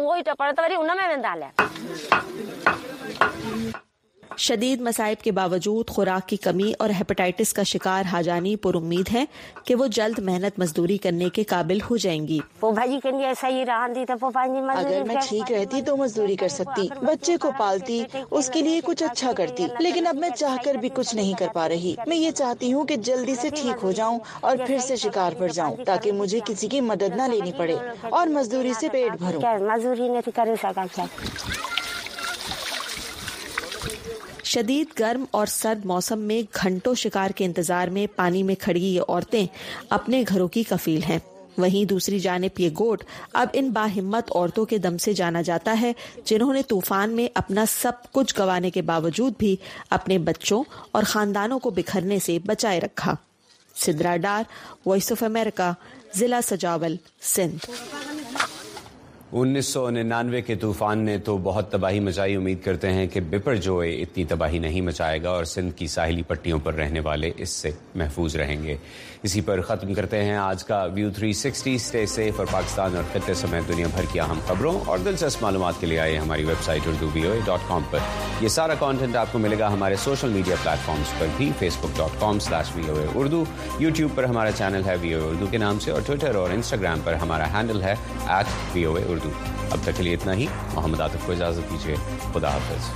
شدید مصائب کے باوجود خوراک کی کمی اور ہیپاٹائٹس کا شکار حاجانی پر امید ہے کہ وہ جلد محنت مزدوری کرنے کے قابل ہو جائیں گی. اگر میں ٹھیک رہتی تو مزدوری کر سکتی, بچے کو پالتی, اس کے لیے کچھ اچھا کرتی, لیکن اب میں چاہ کر بھی کچھ نہیں کر پا رہی. میں یہ چاہتی ہوں کہ جلدی سے ٹھیک ہو جاؤں اور پھر سے شکار پر جاؤں تاکہ مجھے کسی کی مدد نہ لینی پڑے اور مزدوری سے پیٹ بھروں. شدید گرم اور سرد موسم میں گھنٹوں شکار کے انتظار میں پانی میں کھڑی یہ عورتیں اپنے گھروں کی کفیل ہیں. وہیں دوسری جانب یہ گوٹ اب ان باہمت عورتوں کے دم سے جانا جاتا ہے جنہوں نے طوفان میں اپنا سب کچھ گنوانے کے باوجود بھی اپنے بچوں اور خاندانوں کو بکھرنے سے بچائے رکھا. سدرا ڈار, وائس آف امریکہ, ضلع سجاول, سندھ. انیس سو ننانوے کے طوفان نے تو بہت تباہی مچائی. امید کرتے ہیں کہ بپر جوئے اتنی تباہی نہیں مچائے گا اور سندھ کی ساحلی پٹیوں پر رہنے والے اس سے محفوظ رہیں گے. اسی پر ختم کرتے ہیں آج کا ویو تھری سکسٹی. اسٹے سیف اور پاکستان اور خطے سمیت دنیا بھر کی اہم خبروں اور دلچسپ معلومات کے لیے آئے ہماری ویب سائٹ اردو وی او اے ڈاٹ کام پر. یہ سارا کانٹینٹ آپ کو ملے گا ہمارے سوشل میڈیا پلیٹ فارمز پر بھی, فیس بک ڈاٹ کام سلیش وی او اے اردو, یوٹیوب پر ہمارا چینل ہے وی او اے اردو کے نام سے, اور ٹویٹر اور انسٹاگرام پر ہمارا ہینڈل ہے ایٹ وی او اے اردو. اب تک کے لیے اتنا ہی. محمد عاطف کو اجازت دیجیے. خدا حافظ.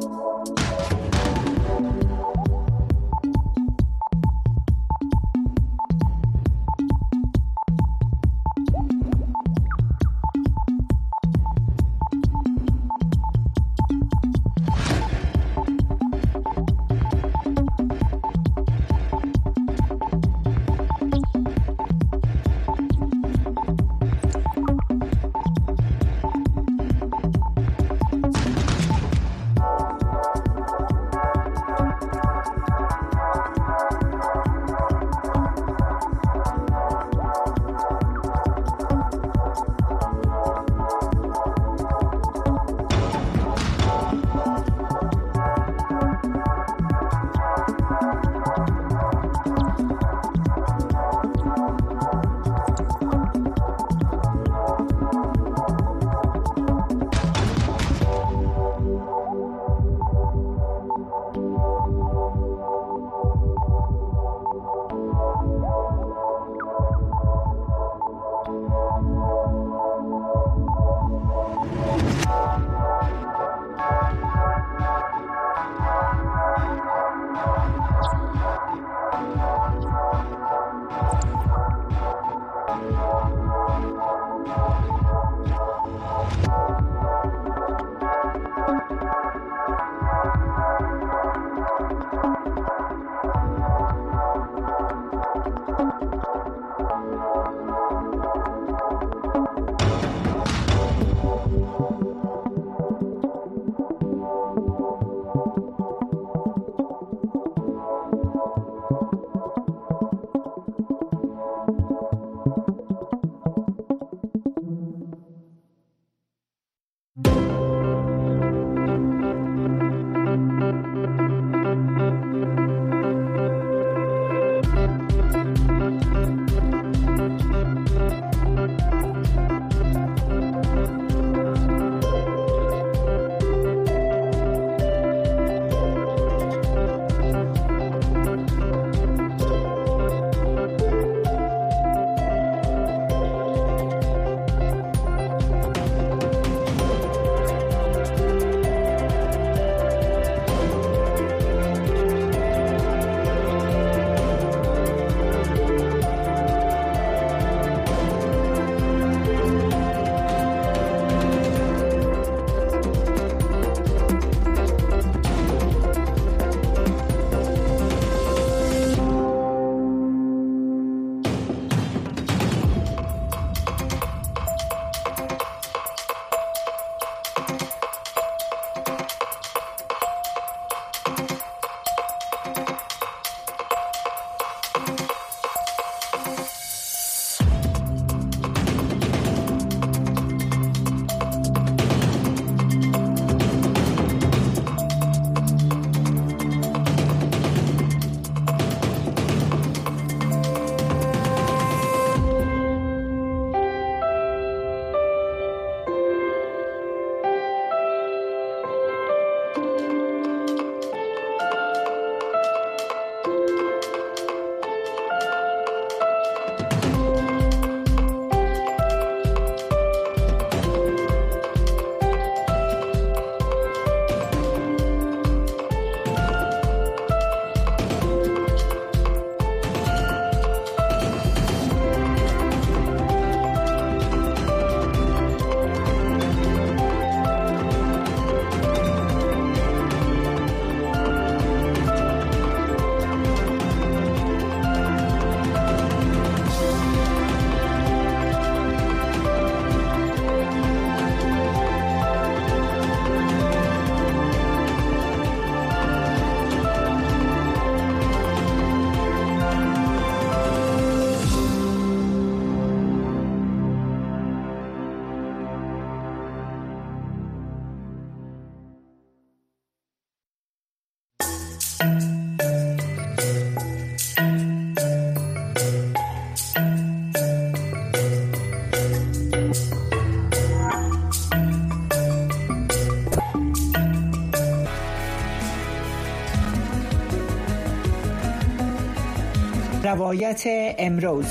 روایت امروز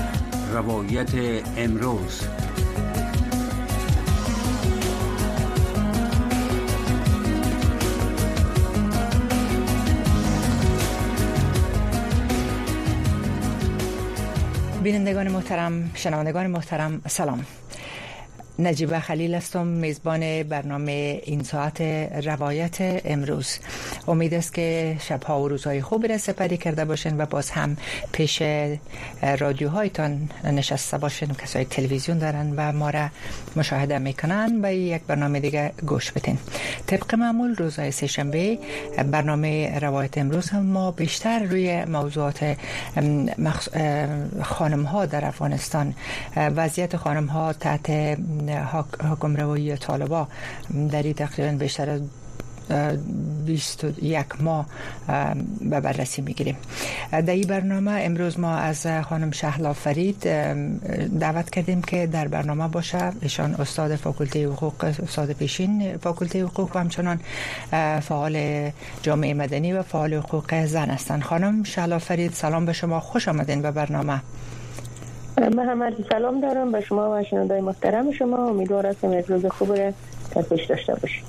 روایت امروز بینندگان محترم، شنوندگان محترم، سلام. نجیبه خلیل هستم، میزبان برنامه این ساعت روایت امروز. امید است که شبها و روزهای خوبی را سپری کرده باشین و باز هم پیش رادیوهایتان نشسته باشین. کسایی تلویزیون دارن و ما را مشاهده میکنن و یک برنامه دیگه گوش بدین. طبق معمول روزهای سه شنبه برنامه روایت امروز هم ما بیشتر روی موضوعات مخص... خانم ها در افغانستان، وضعیت خانم ها تحت حکم روایی طالبا در این تقریبا بیشتر از بیست و یک ماه به بررسی میگیریم. در این برنامه امروز ما از خانم شهلا فرید دعوت کردیم که در برنامه باشه. ایشان استاد فاکولته حقوق، استاد پیشین فاکولته حقوق و همچنان فعال جامعه مدنی و فعال حقوق زن هستند. خانم شهلا فرید، سلام به شما، خوش آمدین به برنامه. محمد سلام دارم به شما و شنوندگان محترم شما. امیدوارم که روز خوبی را در پیش داشته باشید.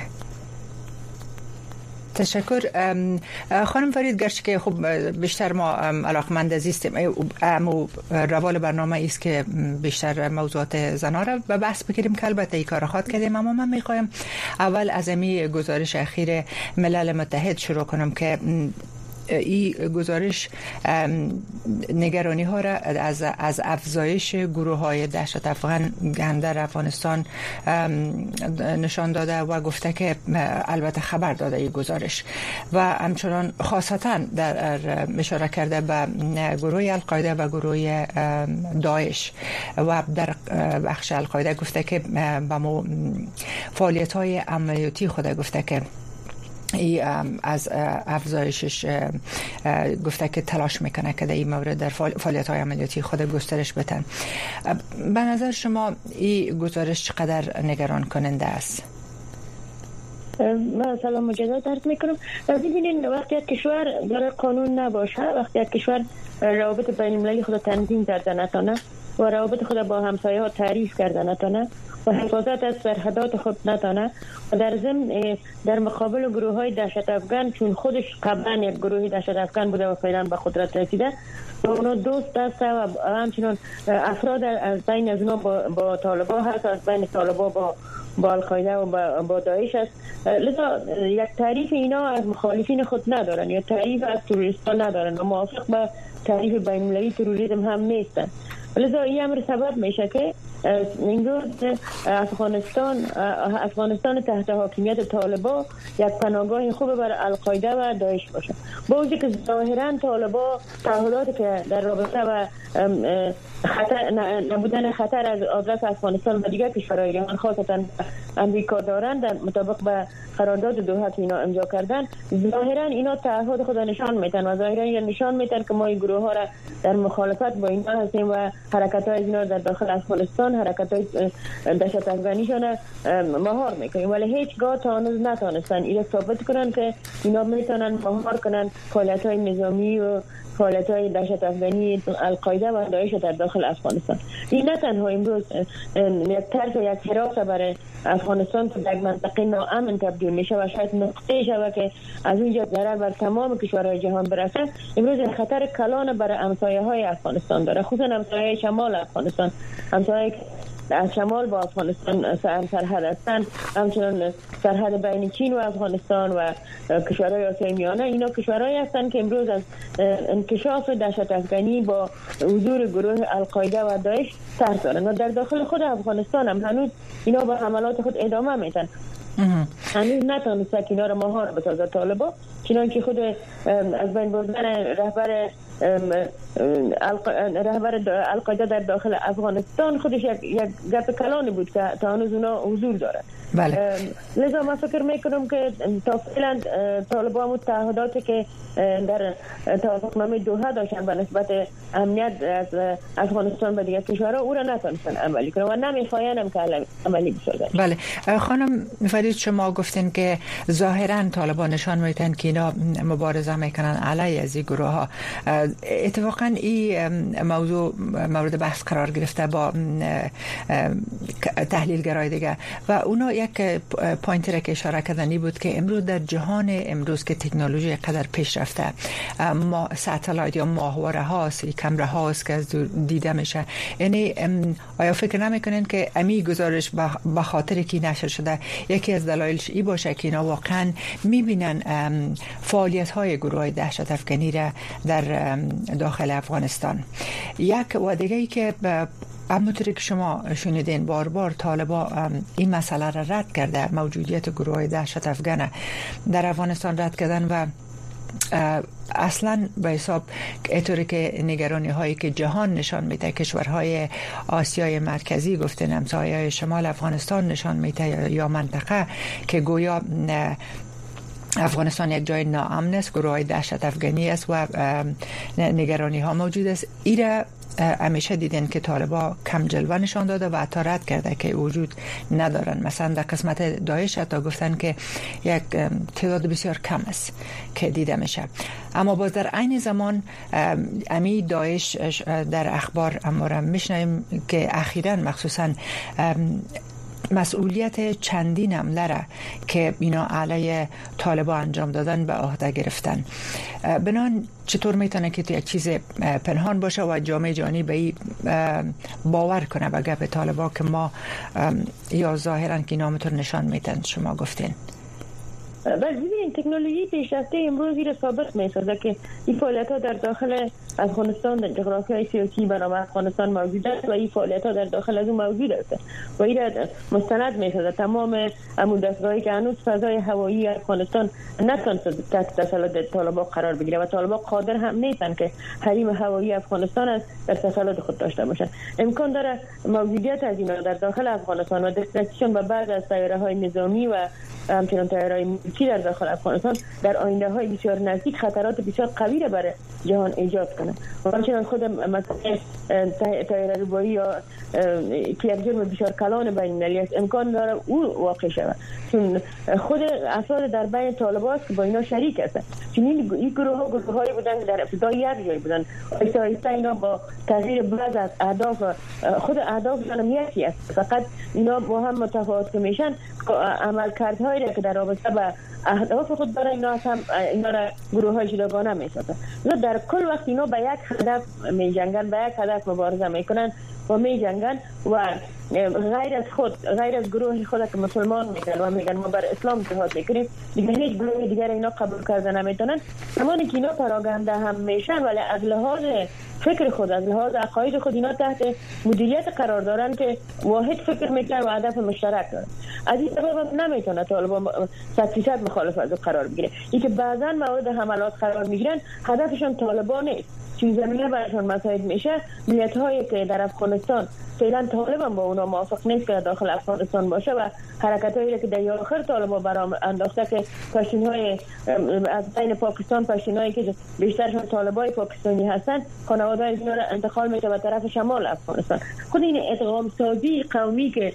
تشکر خانم فرید. گرچه که خب بیشتر ما علاقمند عزیزیم، اما روال برنامه است که بیشتر موضوعات زنان را به بحث بگیریم که البته این کار خواهد کردیم، اما من میخوایم اول از امی گزارش اخیر ملل متحد شروع کنم که این گزارش نگرانی ها را از از افزایش گروه های دهشت افغان در افغانستان نشان داده و گفته که البته خبر داده این گزارش و همچنان خاصتا در اشاره کرده به گروه القاعده و گروه داعش و در بخش القاعده گفته که به فعالیت های عملیاتی خود گفته که ای از افزایشش گفته که تلاش میکنه که در این مورد در فعالیت های عملیاتی خود گسترش بدن. به نظر شما این گزارش چقدر نگران کننده است؟ من سلام مجدد عرض میکنم. ببینید وقتی یک کشور داره قانون نباشه، وقتی یک کشور روابط بین المللی خود تنظیم کرده نتونه و روابط خود با همسایه ها تعریف کرده نتونه و حفاظت از سرحدات خود نتونه و در ضمن در مقابل گروه های دهشت افغان، چون خودش قبلا یک گروه دهشت افغان بوده و فعلا به قدرت رسیده و اونا دوست است و همچنان افراد از بین از اونا با, با طالبان هست، از بین طالبان با با القاعده و با, با داعش است. لذا یک تعریف اینا از مخالفین خود ندارن یا تعریف از تروریستان ندارن و موافق با تعریف بین المللی تروریسم هم نیستن. لذا این امر سبب میشه که امروز افغانستان افغانستان تحت حاکمیت طالبان یک پناهگاه خوب برای القاعده و داعش باشه. با وجودی که ظاهرا طالبان تعهداتی که در رابطه و خطر نبودن خطر از آدرس افغانستان و دیگر کشورهای جهان خاصتا امریکا دارند، در مطابق به قرارداد دوحه که اینا امضا کردن، ظاهرا اینا تعهد خود نشان میدن و ظاهرا اینا نشان میدن که ما این گروه ها را در مخالفت با اینا هستیم و حرکت های اینا در داخل افغانستان، حرکت های دهشت افغانیشان مهار میکنیم، ولی هیچگاه تا هنوز نتونستن این ثابت کنن که اینا میتونن مهار کنن فعالیت های نظامی و فعالیت های دهشت افغانی القاعده و داعش در داخل افغانستان. این نه تنها امروز یک طرز یک حراس برای افغانستان که در منطقه ناامن تبدیل میشه و شاید نقطه شود که از اونجا ضرر بر تمام کشورهای جهان برسه، امروز خطر کلان برای همسایه های افغانستان داره، خصوصا همسایه شمال افغانستان، همسایه از شمال با افغانستان سرحد هستند، همچنان سرحد بین چین و افغانستان و کشورهای آسیای میانه. اینا کشورهایی هستند که امروز از انکشاف دهشت افغانی با حضور گروه القاعده و داعش ترس دارند و در داخل خود افغانستان هم هنوز اینا با حملات خود ادامه میدن. هنوز نتونسته که اینا رو مهار بسازه طالبان، چنانکه خود از بین بردن رهبر رهبر القاعده در داخل افغانستان خودش یک یک گپ کلانی بود که تا هنوز اونا حضور داره. بله. لذا من فکر میکنم که تا فعلا طالبان تعهداتی که در توافقنامه دوحه داشتن به نسبت امنیت از افغانستان به دیگر کشورها او را نتونستن عملی کنن و نمیخواین که عملی بسازن. بله خانم فرید، شما گفتین که ظاهرا طالبان نشان میدن که اینا مبارزه میکنن علیه از این گروه ها. اتفاقا این موضوع مورد بحث قرار گرفته با تحلیلگرای دیگه و اونا یک پوینت را که اشاره کردنی بود که امروز در جهان امروز که تکنولوژی قدر پیش رفته، ما ساتلایت یا ماهواره هاست، کمره هاست که از دیده میشه، یعنی آیا فکر نمیکنین که امی گزارش به خاطر کی نشر شده یکی از دلایلش ای باشه که اینا واقعا میبینن فعالیت های گروه دهشت افغانی را در داخل افغانستان؟ یک و دیگه ای که همونطوری که شما شنیدین بار بار طالبا این مسئله را رد کرده، موجودیت گروه دهشت افغان در افغانستان رد کردن و اصلا به حساب اینطوری که نگرانی هایی که جهان نشان میده، کشورهای آسیای مرکزی گفتن همسایه شمال افغانستان نشان میده یا منطقه که گویا افغانستان یک جای ناامن است، گروه دهشت افغانی است و نگرانی ها موجود است. ایره همیشه دیدن که طالبا کم جلوه نشان داده و حتی رد کرده که وجود ندارن. مثلا در قسمت داعش حتی گفتن که یک تعداد بسیار کم است که دیده میشه، اما باز در عین زمان امی داعش در اخبار امورم میشنیم که اخیراً مخصوصاً مسئولیت چندین حمله را که اینا علیه طالبا انجام دادن به عهده گرفتن. بنان چطور میتونه که تو یک چیز پنهان باشه و جامعه جهانی به این باور کنه به گپ طالبا که ما یا ظاهرا که نامتون نشان میدن؟ شما گفتین بله، ببینید تکنولوژی پیشرفته امروز را ثابت می‌سازه که این فعالیت‌ها در داخل افغانستان در جغرافیای سیاسی بنام افغانستان موجود است و این فعالیت‌ها در داخل از اون موجود است و این را مستند می‌سازه. تمام همون دستگاهی که هنوز فضای هوایی افغانستان نتونسته تحت تسلط طالبان قرار بگیره و طالبان قادر هم نیستن که حریم هوایی افغانستان است در تسلط خود داشته باشند. امکان داره موجودیت از اینا در داخل افغانستان و دسترسیشون به بعض از طیاره‌های نظامی و همچنان طیاره‌های ملکی در داخل افغانستان در آینده های بسیار نزدیک خطرات بسیار قوی را برای جهان ایجاد کنه و همچنان خود مثلا طیاره روبایی یا که یک جرم بسیار کلان بین المللی است امکان داره او واقع شود، چون خود افراد در بین طالبان که با اینا شریک هستند، چون این گروه ها گروه هایی بودن در ابتدا یک جای بودن، آهسته آهسته اینا با تغییر بعض از اهداف خود اهدافشان یکی است، فقط اینا با هم متفاوت میشن عملکردهایی که در رابطه با اهداف خود داره اینا هم اینا را گروه های جداگانه میسازن. در کل وقت اینا به یک هدف می جنگن، به یک هدف مبارزه میکنن و می جنگن و غیر از خود غیر از گروه خود که مسلمان میگن و میگن ما بر اسلام جهاد میکنیم، دیگه هیچ گروه دیگر اینا قبول کرده نمیتونن. زمانی که اینا پراگنده هم میشن ولی از لحاظ فکر خود از لحاظ عقاید خود اینا تحت مدیریت قرار دارن که واحد فکر میکنن و هدف مشترک دارن. از این سبب نمیتونه طالبان صد درصد مخالف از قرار بگیره. اینکه بعضا مورد حملات قرار میگیرن هدفشون طالبان نیست، چون زمینه برایشون مساعد میشه ملیت هایی که در افغانستان فعلا طالبان با اونا موافق نیست که داخل افغانستان باشه و حرکت هایی که در آخر طالبان برام انداخته که پشتین های از بین پاکستان پشتین هایی که بیشترشون طالبای پاکستانی هستن خانواده اینا را انتقال میده به طرف شمال افغانستان. خود این ادغام سازی قومی که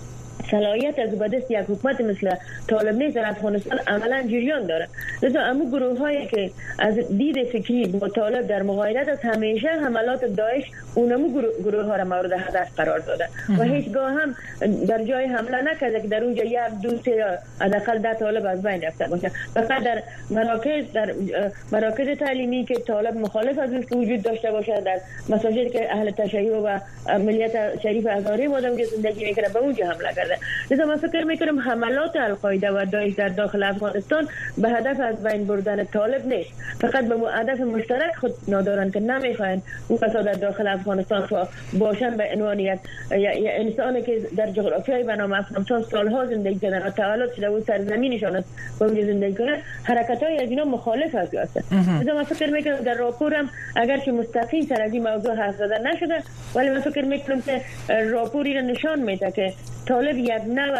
صلاحیت از به دست یک حکومت مثل طالب نیست در افغانستان عملا جریان داره. لذا امو گروه هایی که از دید فکری با طالب در مقایرت از همیشه حملات داعش اونمو گروه, گروه ها را مورد هدف قرار داده و هیچگاه هم در جای حمله نکرده که در اونجا یک دو سه حداقل ده طالب از بین رفته باشه. فقط در مراکز در مراکز تعلیمی که طالب مخالف از اون وجود داشته باشه، در مساجد که اهل تشیع و ملیت شریف هزاره مردم که زندگی میکنه به اونجا حمله کرده. لذا من فکر میکنم حملات القاعده و داعش در داخل افغانستان به هدف از بین بردن طالب نیست، فقط به هدف مشترک خود نادارن که نمیخواین اون کسا در داخل افغانستان باشن به عنوان یک انسانی که در جغرافیای بنام افغانستان سالها زندگی کردن و تولد شده و سرزمینشان است با اونجا زندگی کنن. حرکت‌های از اینا مخالف است. لذا من فکر میکنم در راپورم اگرچه مستقیم سر از این موضوع حرف زده نشده ولی من فکر میکنم که راپوری را نشان میده که طالب یک نوع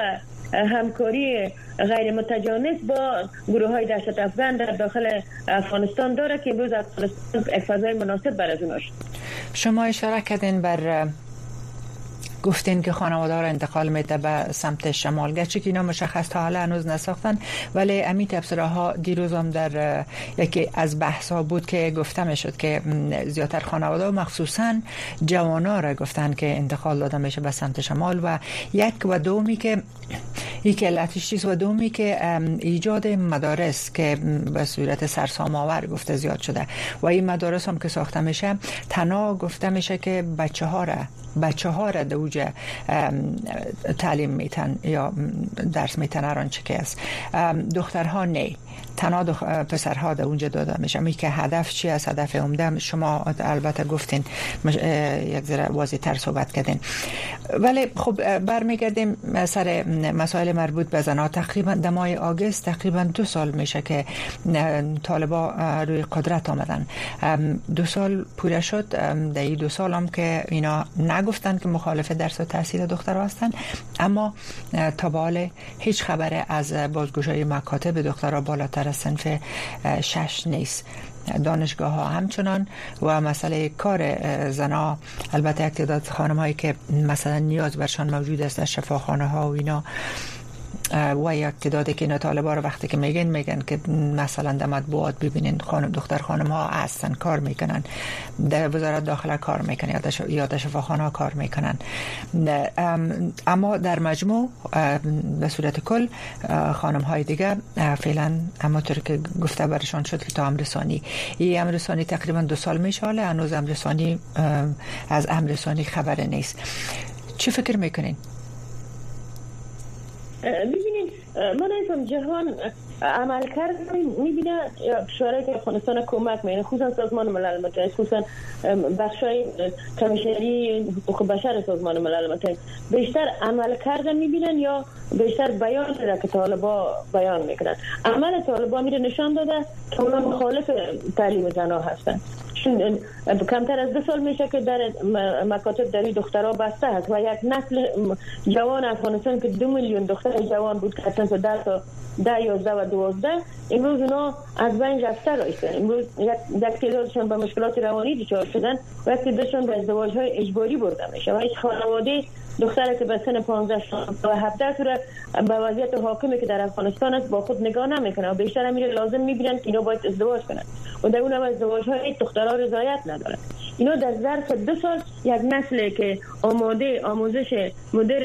همکاری غیر متجانس با گروه های دهشت افغان در داخل افغانستان داره که امروز افغانستان یک فضای مناسب برای اوناست. شما اشاره کردین بر گفتین که خانواده را انتقال میده به سمت شمال، گرچه که اینا مشخص تا حالا هنوز نساختن، ولی امی تبصره ها دیروز هم در یکی از بحث ها بود که گفته میشد که زیادتر خانواده و مخصوصا جوانا را گفتن که انتقال داده میشه به سمت شمال. و یک و دومی که یک علتش چیز و دومی که ایجاد مدارس که به صورت سرسام آور گفته زیاد شده و این مدارس هم که ساخته میشه تنها گفته میشه که بچه ها را بچه ها را دوجه تعلیم میتن یا درس میتن هران چه که است، دخترها نه، تنها دخ... پسرها در اونجا داده میشه. می که هدف چی است؟ هدف عمده شما البته گفتین مش... یک ذره واضح تر صحبت کردین، ولی خب برمیگردیم سر مسائل مربوط به زنها. تقریبا در ماه آگوست تقریبا دو سال میشه که طالبا روی قدرت آمدن. دو سال پوره شد. در این دو سال هم که اینا نگفتن که مخالف درس و تحصیل دخترها هستن، اما تا به حال هیچ خبر از بازگشایی مکاتب دخترها بالاتر از صنف شش نیست. دانشگاه ها همچنان و مسئله کار زنها، البته یک تعداد خانم هایی که مثلا نیاز برشان موجود است در شفاخانه ها و اینا و یک تعدادی که اینا طالبا رو وقتی که میگن میگن که مثلا در مطبوعات ببینین خانم دختر خانم ها هستن کار میکنن، در وزارت داخله کار میکنن یا در شفاخانه ها کار میکنن، اما در مجموع به صورت کل خانم های دیگه فعلا همونطور که گفته برشان شد که تا امرسانی این امرسانی تقریبا دو سال میشه، حالا هنوز امرسانی از امرسانی خبر نیست. چی فکر میکنین؟ ببینید من ایسم جهان عمل کرد میبینه شورای که افغانستان کمک میکنه، خصوصا سازمان ملل متحد، خصوصا بخشای کمیشنری حقوق بشر سازمان ملل متحد بیشتر عمل کردن میبینن یا بیشتر بیان را که طالبا بیان میکنن؟ عمل طالبا میره نشان داده که اونا مخالف تعلیم زنها هستن. کمتر از دو سال میشه که در مکاتب دری دخترها بسته هست و یک نسل جوان افغانستان که دو میلیون دختر جوان بود که اصلا در تا ده یازده و دوازده امروز اونا از بین رفته رایستن. امروز یک تعدادشون به مشکلات روانی دچار شدن و یک تعدادشون به ازدواج‌های اجباری برده میشه و هیچ خانواده دختری که به سن پانزده و هفده سوره به وضعیت حاکمی که در افغانستان است با خود نگاه نمیکنه و بیشتر هم میره لازم میبینن که اینا باید ازدواج کنن و در اون هم ازدواج‌های دخترها رضایت ندارن. اینا در ظرف دو سال یک نسل که آماده آموزش مدرن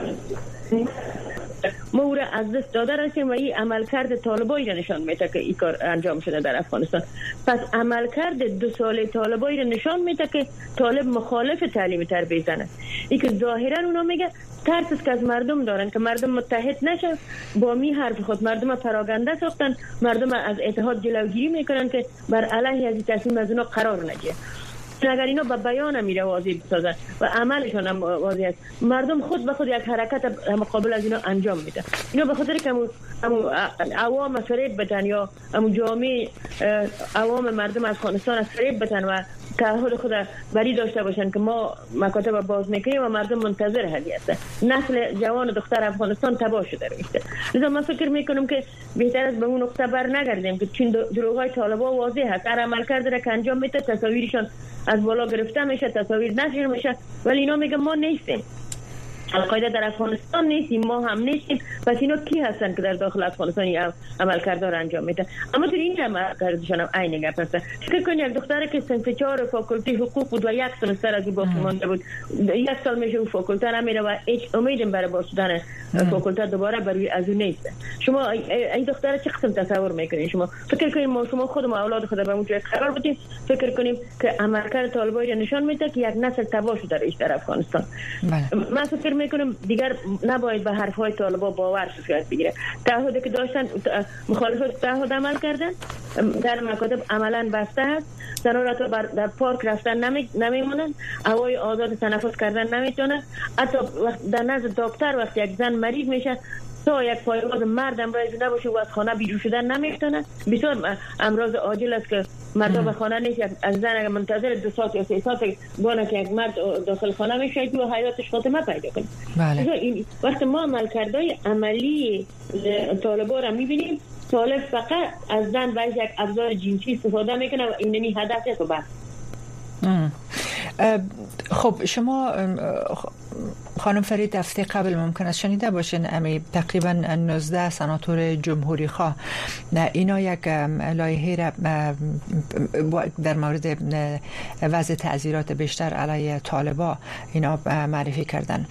ما او را از دست داده رسیم و این عملکرد طالبایی را نشان میده که این کار انجام شده در افغانستان. پس عملکرد دو ساله طالبایی را نشان میده که طالب مخالف تعلیم تربیت زن است. این که ظاهرا اونا میگه ترس است که از مردم دارن که مردم متحد نشه، با می حرف خود مردم پراگنده ساختن، مردم از اتحاد جلوگیری میکنن که بر علیه از تصمیم از اونا قرار نگیره. اگر اینا با بیان میره واضح بسازن و عملشون هم واضح است، مردم خود به خود یک حرکت مقابل از اینا انجام میده. اینا به خاطر که عوام فریب بدن یا همون جامعه عوام مردم افغانستان از فریب بدن و تعهد خود بری داشته باشن که ما مکاتب باز میکنیم و مردم منتظر هدیه است، نسل جوان دختر افغانستان تباه شده میشه. لذا من فکر میکنم که بهتر است به اون نقطه بر نگردیم که چین دروغای طالبا واضح هست. هر عملکرد را که انجام میده تصاویرشون از بالا گرفته میشه، تصاویر نشر میشه، ولی اینا میگن ما نیستیم، القاعده در افغانستان نیستیم، ما هم نیستیم. پس اینا کی هستن که در داخل افغانستان عملکرد را انجام میدن؟ اما تو این عملکردشون هم عین گپ هست. فکر کن یک دختری که صنف چهار فاکولته حقوق بود و یک سمستر از باقی مانده بود، یک سال میشه اون فاکولته نمیره و هیچ امیدی برای باز شدن فاکولته دوباره برای از اون نیست. شما این دختر چه قسم تصور میکنین؟ شما فکر کنیم ما شما خودمون اولاد خود به اون جای قرار بدیم، فکر کنیم که عملکرد طالبایی نشان میده که یک نسل تباه شده در افغانستان. من فکر میکنم دیگر نباید به حرفهای طالبا باور صورت بگیره. تعهدی که داشتن مخالفت تعهد عمل کردن، در مکاتب عملا بسته هست، زنان را در پارک رفتن نمی نمیمونن، هوای آزاد تنفس کردن نمیتونن، حتی در نزد دکتر وقتی یک زن مریض میشه تا یک پایواز مرد امراض نباشه و از خانه بیرون شدن نمیتونه. بسیار امراض عاجل است که مرد به خانه نیست، از زن اگر منتظر دو ساعت یا سه ساعت بانه که یک مرد داخل خانه میشه و حیاتش خاتمه پیدا کنه. بله. وقتی ما عملکردهای عملی طالبا را میبینیم، طالب فقط از زن باید یک ابزار جنسی استفاده میکنه و اینمی هدف است و بس. خب شما خانم فرید هفته قبل ممکن است شنیده باشین امی تقریبا نوزده سناتور جمهوری خواه اینا یک لایحه را در مورد وضع تعزیرات بیشتر علیه طالبا اینا معرفی کردن.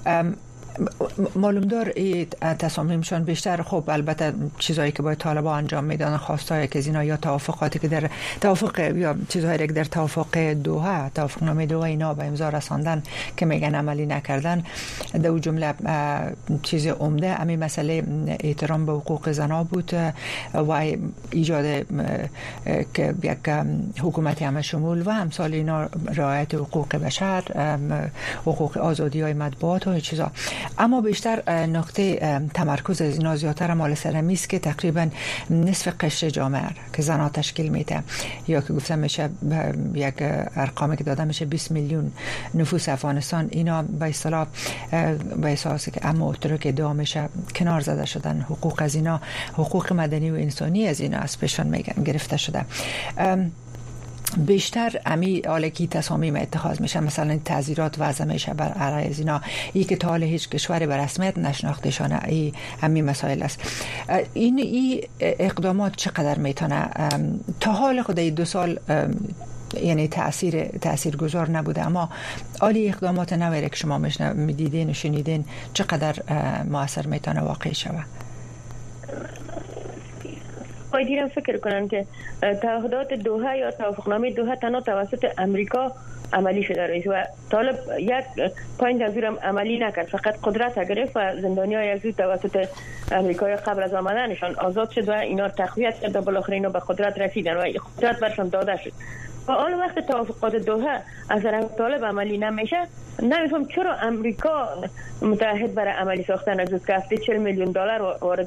معلوم دار این تصامیمشان بیشتر خب البته چیزایی که باید طالبان انجام میدن خواستایی که از اینا یا توافقاتی که در توافق یا چیزهایی که در توافق دوحه توافق نامه دوحه اینا به امضا رساندن که میگن عملی نکردن در جمله چیز عمده همین مسئله احترام به حقوق زنا بود و ایجاد که یک حکومت همه شمول و همسال اینا رعایت حقوق بشر حقوق آزادی های مطبوعات و چیزا. اما بیشتر نقطه تمرکز از اینا زیادتر مال سرمی است که تقریبا نصف قشر جامعه که زنها تشکیل میده یا که گفتم میشه یک ارقامی که داده میشه بیست میلیون نفوس افغانستان اینا به اصطلاح به اساس که اما ترک ادعا میشه کنار زده شدن حقوق از اینا حقوق مدنی و انسانی از اینا از پیشان میگن گرفته شده. بیشتر امی آلکی تصامیم اتخاذ میشه مثلا تعزیرات وضع میشه بر علیه از اینا ای که تا حال هیچ کشوری به رسمیت نشناختشانه ای همین مسائل است. این ای اقدامات چقدر میتونه تا حال خود دو سال یعنی تأثیر تاثیرگذار نبوده اما عالی اقدامات نویره که شما میدیدین و شنیدین چقدر مؤثر میتونه واقع شود؟ باید دیرم فکر کنن که تعهدات دوحه یا توافقنامه دوحه تنها توسط امریکا عملی شده رئیس و طالب یک پایین از هم عملی نکرد فقط قدرت گرفت و زندانی های از توسط امریکای قبل از آمدنشان آزاد شد و اینا تقویت کرد و بالاخره اینا به قدرت رسیدن و قدرت برشان داده شد. و حال وقت توافقات دوحه از طرف طالب عملی نمیشه نمیفهم چرا امریکا متحد برای عملی ساختن از که هفته چهل میلیون دلار وارد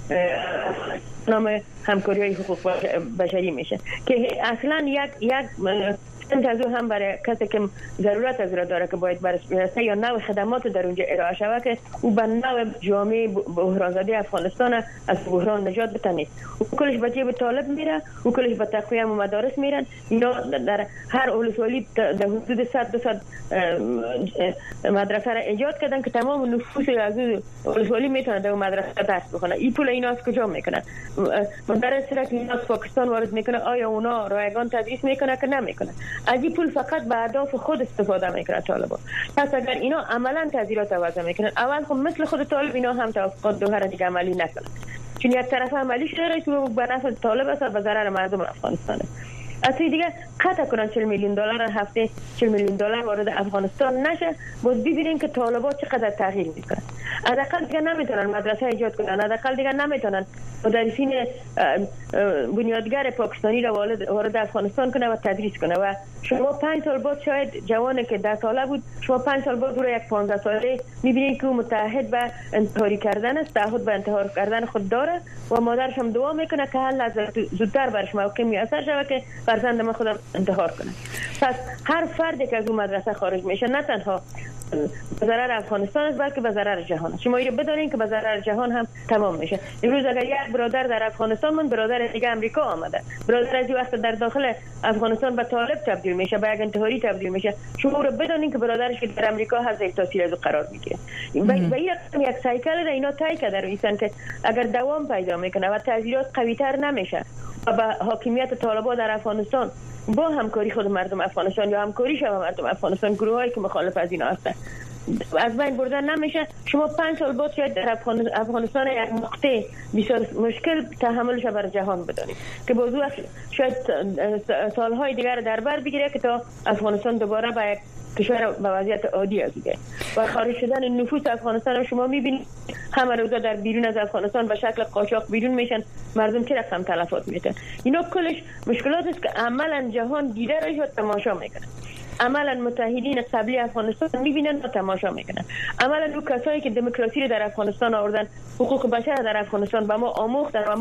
نام همکاری های حقوق بشری میشه که اصلا یک یک تازه هم برای کسی که ضرورت از را داره که باید برسه یا نوع خدمات در اونجا ارائه شود که او به نوع جامعه بحران زده افغانستان از بحران نجات بتنید. او کلش به جیب طالب میره او کلش به تقویم و مدارس میرن اینا در هر ولسوالی در حدود صد دو صد مدرسه را ایجاد کردن که تمام نفوس از ولسوالی میتونه در مدرسه درس بخونه. این پول اینا از کجا میکنن؟ مدرس را که اینا از پاکستان وارد میکنه آیا اونا رایگان تدریس میکنه که نمیکنه؟ از این پول فقط به اهداف خود استفاده میکنه طالبان. پس اگر اینا عملا تعزیرات وضع میکنن اول خب مثل خود طالب اینا هم توافقات دوحه را دیگه عملی نکنن چون یک طرف عملی شده رئیس و به نفع طالب است و به ضرر مردم افغانستانه. از دیگه قطع کنن چهل میلیون دلار هفته چهل میلیون دلار وارد افغانستان نشه باز ببینیم که طالبان چقدر تغییر میکنن. حداقل دیگه نمیتونن مدرسه ایجاد کنن حداقل دیگه نمیتونن مدرسین بنیادگر پاکستانی را وارد افغانستان کنه و تدریس کنه و شما پنج سال بعد شاید جوانی که ده ساله بود شما پنج سال بعد رو یک پانزده ساله میبینید که متحد به انتحاری کردن است تعهد به انتحار کردن خود داره و مادرش هم دعا میکنه که هر لحظه زودتر برش موقع میسر شود که فرزند ما خودم انتحار کنه. پس هر فردی که از اون مدرسه خارج میشه نه تنها به ضرر افغانستان است بلکه به ضرر جهان است. شما اینو بدونین که به ضرر جهان هم تمام میشه. امروز اگر یک برادر در افغانستان من برادر دیگه امریکا آمده برادر از وقت در داخل افغانستان به طالب تبدیل میشه به یک انتحاری تبدیل میشه شما رو بدونین که برادرش که در امریکا حظ تاثیر از قرار میگیره. و این یک سایکل را اینا طی کرده رئیسن که اگر دوام پیدا میکنه و تعزیرات قوی تر نمیشه و به حاکمیت طالبان در افغانستان با همکاری خود مردم افغانستان یا همکاری شب مردم افغانستان گروهایی که مخالف از اینا هستن از بین بردن نمیشه شما پنج سال بعد شاید در افغانستان یک نقطه بسیار مشکل تحملش بر جهان بدانید که بازو شاید سالهای دیگر در بر بگیره که تا افغانستان دوباره به یک کشور به وضعیت عادی از دیگه و خارج شدن نفوس افغانستان شما میبینید همه روزا در بیرون از افغانستان به شکل قاچاق بیرون میشن مردم چه رقم تلفات میتن. اینا کلش مشکلات است که عملا جهان دیده را تماشا میکنه عملا متحدین قبلی افغانستان میبینن و تماشا میکنن عملا اون کسایی که دموکراسی رو در افغانستان آوردن حقوق بشر در افغانستان به ما آموختن و ما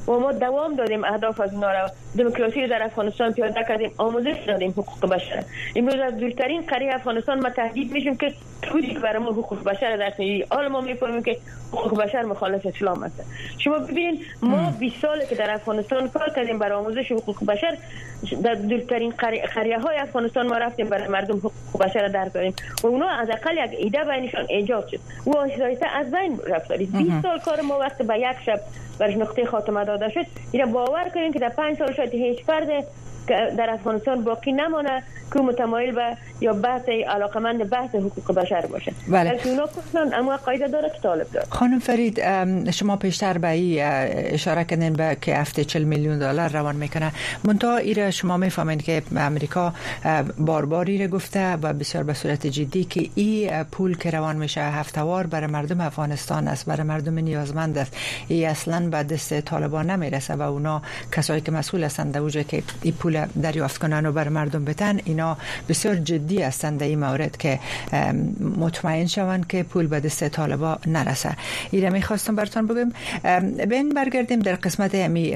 و ما دوام دادیم اهداف از اونا را، دموکراسی در افغانستان پیاده کردیم، آموزش دادیم حقوق بشر. امروز از دورترین قریه افغانستان ما تهدید میشیم که توی برای ما حقوق بشر در سنی حال ما میفهمیم که حقوق بشر مخالف اسلام است. شما ببینید ما بیست ساله که در افغانستان کار کردیم برای آموزش حقوق بشر، در دورترین قریه های افغانستان ما رفتیم برای مردم حقوق بشر درس دادیم و اونا از اقل یک ایده بینشان ایجاد شد و آهسته از بین رفت. بیست سال کار ما وقت به یک شب برش نقطه خاتمه داده شد. اینا باور کنین که در پنج سال شاید هیچ فرد در افغانستان باقی نمانه که متمایل به یا بحث علاقمند بحث حقوق بشر باشه. بله. بلکه اونا کلا اما قاعده داره که طالب داره. خانم فرید، شما پیشتر به این اشاره کردین به که هفته چهل میلیون دلار روان میکنه. منتها ایره شما میفهمین که امریکا بارباری رو گفته و بسیار به صورت جدی که این پول که روان میشه هفتهوار برای مردم افغانستان است، برای مردم نیازمند است. این اصلا به دست طالبان نمیرسه و اونا کسایی که مسئول هستند در وجه که این پول دریافت کنن و برای مردم بدن، اینا بسیار جدی هستند در این مورد که مطمئن شوند که پول به دست طالبان نرسه. ایره میخواستم براتون بگم. بین برگردیم در قسمت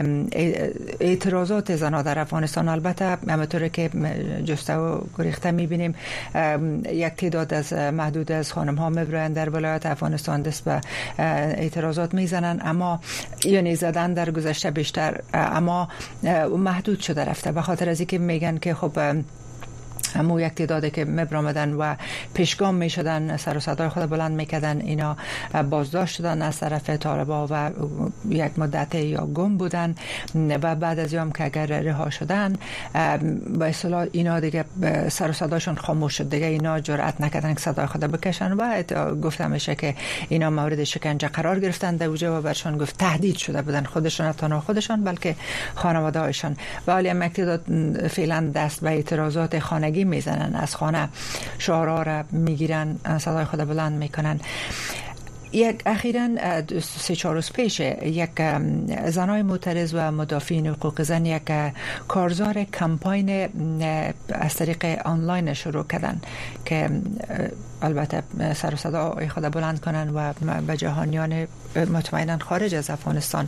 اعتراضات زنان در افغانستان. البته همونطور که جسته و گریخته میبینیم یک تعداد از محدود از خانم ها میبرن در ولایت افغانستان دست به اعتراضات میزنن، اما یعنی زدن در گذشته بیشتر، اما محدود شده رفته به خاطر از اینکه میگن که خب همو یک تعدادی که مبرامدن و پیشگام می شدن، سر و صدای خود بلند میکردن، اینا بازداشت شدن از طرف طالبا و یک مدت یا گم بودن و بعد از یام که اگر رها شدن به اصطلاح اینا دیگه سر و صداشون خاموش شد، دیگه اینا جرأت نکردن که صدای خود بکشن و گفته میشه که اینا مورد شکنجه قرار گرفتن در وجه و برشان گفت تهدید شده بودن، خودشون تنها خودشان بلکه خانواده هایشان. ولی هم یک تعداد فعلا دست به اعتراضات خانگی میزنن، از خانه شعارها را میگیرن، صدای خود بلند میکنن. یک اخیراً سه چهار روز پیش یک زنای معترض و مدافعین حقوق زن یک کارزار کمپاین از طریق آنلاین شروع کردن که البته سر و صدای خود بلند کنن و به جهانیان مطمئناً خارج از افغانستان.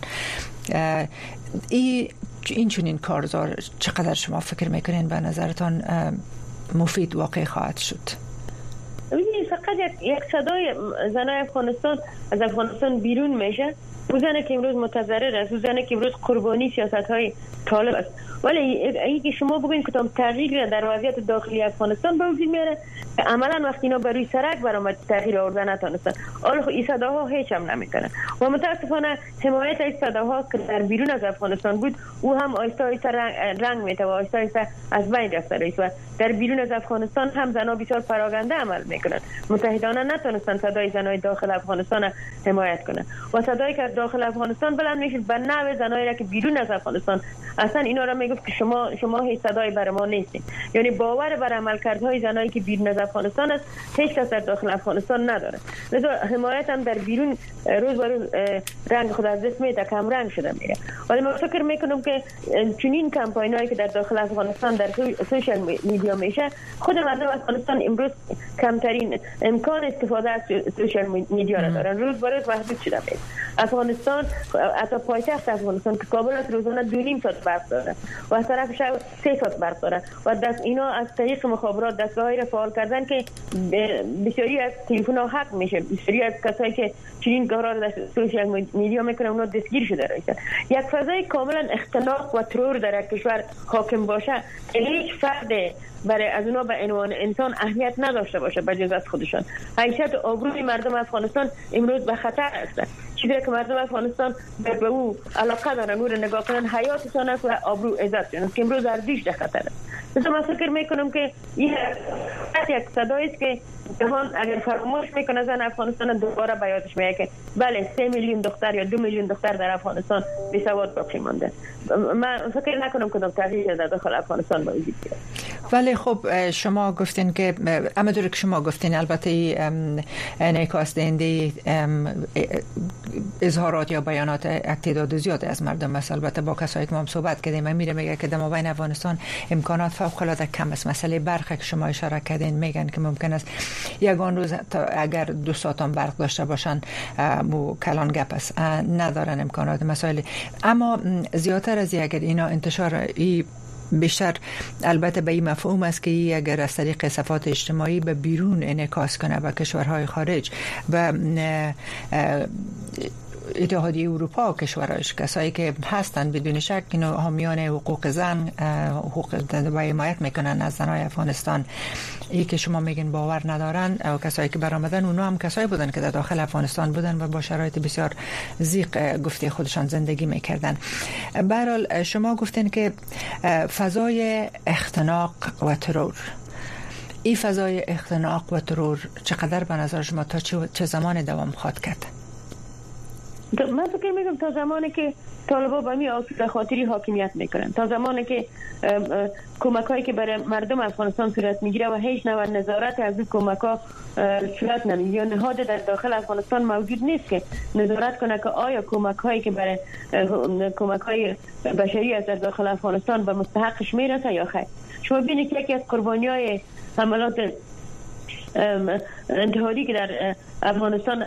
این این چنین کارزار چقدر شما فکر میکنین به نظرتان مفید واقع خواهد شد؟ ببینید فقط یک, یک صدای زنای افغانستان از افغانستان بیرون میشه، او زنه که امروز متضرر است، او زنه که امروز قربانی سیاست های طالب است. ولی اگه که شما بگوین که تام تغییر در وضعیت داخلی افغانستان به وجود میاره، عملا وقتی اینا بروی سرک برآمد تغییر آوردن نتونستن، حالا خب این صداها هیچ هم نمیکنن و متاسفانه حمایت این صداها که در بیرون از افغانستان بود او هم آیسته آیسته رنگ, رنگ میته و آیسته آیسته از بین رفته است و در بیرون از افغانستان هم زنها بسیار پراگنده عمل میکنن. متحدانه نتونستن صدای زنای داخل افغانستان حمایت کنن و صدایی که داخل افغانستان بلند میشه به نوع زنایی را که بیرون از افغانستان اصلا اینا را میگفت که شما شما هیچ صدایی برای ما نیستین، یعنی باور بر عملکردهای زنایی که بیرون از افغانستان است هیچ کس در داخل افغانستان نداره. لذا حمایت هم در بیرون روز به روز رنگ خود از دست میده، کم رنگ شده میره. ولی من فکر میکنم که چنین کمپاینایی که در داخل افغانستان در سوشال میدیا میشه، خود مردم افغانستان امروز کمترین امکان استفاده از سوشال میدیا را دارن، روز به روز محدود شده میشه. افغانستان حتی پایتخت افغانستان که کابل از روزانه دو نیم ساعت برق داره و از طرف شب سه ساعت برق داره و دست اینا از طریق مخابرات دستگاهی را فعال کردن که بسیاری از تلفن ها حق میشه، بسیاری از کسایی که چنین کارا را در سوشال میدیا میکنن اونا دستگیر شده رایشن. یک فضای کاملا اختلاق و ترور در کشور حاکم باشه، هیچ فرد برای از اونا به عنوان انسان اهمیت نداشته باشه به جز از خودشان. حیثیت آبروی مردم افغانستان امروز به خطر است. چیزی که مردم افغانستان به او علاقه دارن او رو نگاه کنن حیاتشان است و آبرو عزتشان که امروز ارزش در خطر است. مثلا من فکر میکنم که این یک صدایی است که جهان اگر فراموش میکنه زن افغانستان دوباره به یادش میاد که بله سه میلیون دختر یا دو میلیون دختر در افغانستان بی سواد باقی مانده. من فکر نکنم که تغییر در داخل افغانستان با وجود بیاد. ولی خب شما گفتین که اما طور که شما گفتین البته انعکاس دهنده اظهارات یا بیانات تعداد زیاد از مردم است. البته با کسایی که ما هم صحبت کردیم میره میگه که در مابین افغانستان امکانات فوق العاده کم است. مسئله برق که شما اشاره کردین میگن که ممکن است یگان روز اگر دو ساعت هم برق داشته باشن مو کلان گپ است، ندارن امکانات مسائل. اما زیادتر از اگر اینا انتشار ای بیشتر البته به این مفهوم است که اگر از طریق صفحات اجتماعی به بیرون انعکاس کنه و کشورهای خارج و اتحادیه اروپا و کشورش کسایی که هستند بدون شک اینو حامیان حقوق زن حقوق و حمایت میکنن از زنای افغانستان، ای که شما میگین باور ندارن و کسایی که برآمدن اونا هم کسایی بودن که در داخل افغانستان بودن و با شرایط بسیار ضیق گفته خودشان زندگی میکردن. به هر حال شما گفتین که فضای اختناق و ترور، این فضای اختناق و ترور چقدر به نظر شما تا چه زمان دوام خواهد کرد؟ من فکر میکنم تا زمانی که طالبان به می آسوده خاطری حاکمیت میکنن، تا زمانی که کمک هایی که برای مردم افغانستان صورت میگیره و هیچ نوع نظارت از این کمک ها صورت نمیگیره یا نهاد در داخل افغانستان موجود نیست که نظارت کنه که آیا کمک هایی که برای کمک های بشری از در داخل افغانستان به مستحقش میرسه یا خیر. شما ببینید که یکی از قربانی های حملات انتحاری که در افغانستان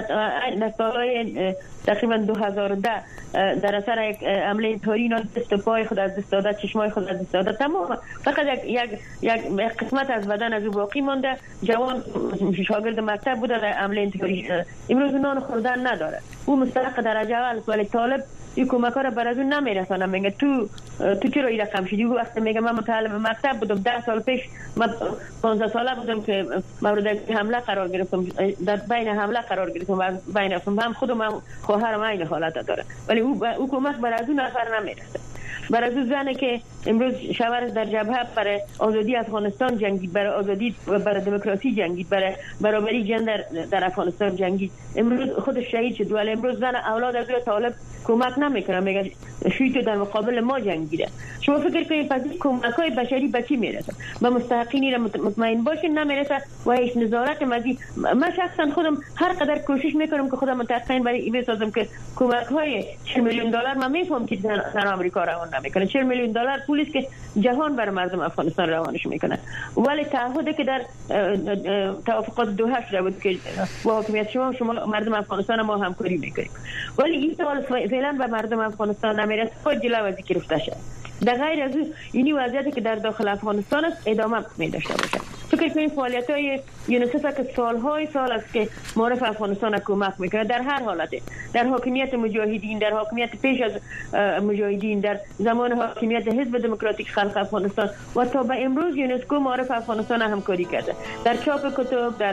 در سالهای تقریبا دو هزار و ده در اثر یک حمله انتحاری اینا دست و پای خود از دست داده، چشمای خود از دست داده، تمام فقط یک یک یک قسمت از بدن از او باقی مانده. جوان شاگرد مکتب بوده در حمله انتحاری، امروز نان خوردن نداره، او مستحق درجه اول، ولی طالب این کمک ها را بر از اون نمیرسانه. میگه تو تو چرا این رقم شدی؟ او وقتی میگه من متعلم مکتب بودم، ده سال پیش من پانزده ساله بودم که مورد حمله قرار گرفتم، در بین حمله قرار گرفتم و بین هم خودم هم خواهرم این حالت داره، ولی او او کمک بر از اون نفر نمیرسه. بر از اون زنه که امروز شوهرش در جبهه برای آزادی افغانستان جنگید، برای آزادی و برای دموکراسی جنگید، برای برابری جندر در افغانستان جنگید، امروز خودش شهید شد، ولی امروز زن اولاد از طالب کمک نمیکنه، میگه شوی تو در مقابل ما جنگیده. شما فکر کنید پس کمک‌های بشری به کی میرسه؟ به مستحقینی را مطمئن باشین نمیرسه و هیچ نظارت مزید. من شخصا خودم هر قدر کوشش میکنم که خودم متقین برای این بسازم که کمک‌های چهل میلیون دلار من میفهم که در آمریکا روان نمیکنه. چهل میلیون دلار پولی است که جهان برای مردم افغانستان روانش میکنه، ولی تعهدی که در توافقات دوحه شده بود که با حکومت شما شما مردم افغانستان ما همکاری میکنیم، ولی این سوال فعلا به مردم افغانستان نمیرسه، خود جلو از اینکه گرفته شد. در غیر از اینی وضعیتی که در داخل افغانستان است ادامه می داشته باشه. فکر کنید فعالیت های یونیسف که سالهای سال است که معرف افغانستان کمک میکنه در هر حالته، در حاکمیت مجاهدین، در حاکمیت پیش از مجاهدین، در زمان حاکمیت حزب دموکراتیک خلق افغانستان و تا به امروز یونسکو معرف افغانستان همکاری کرده در چاپ کتب، در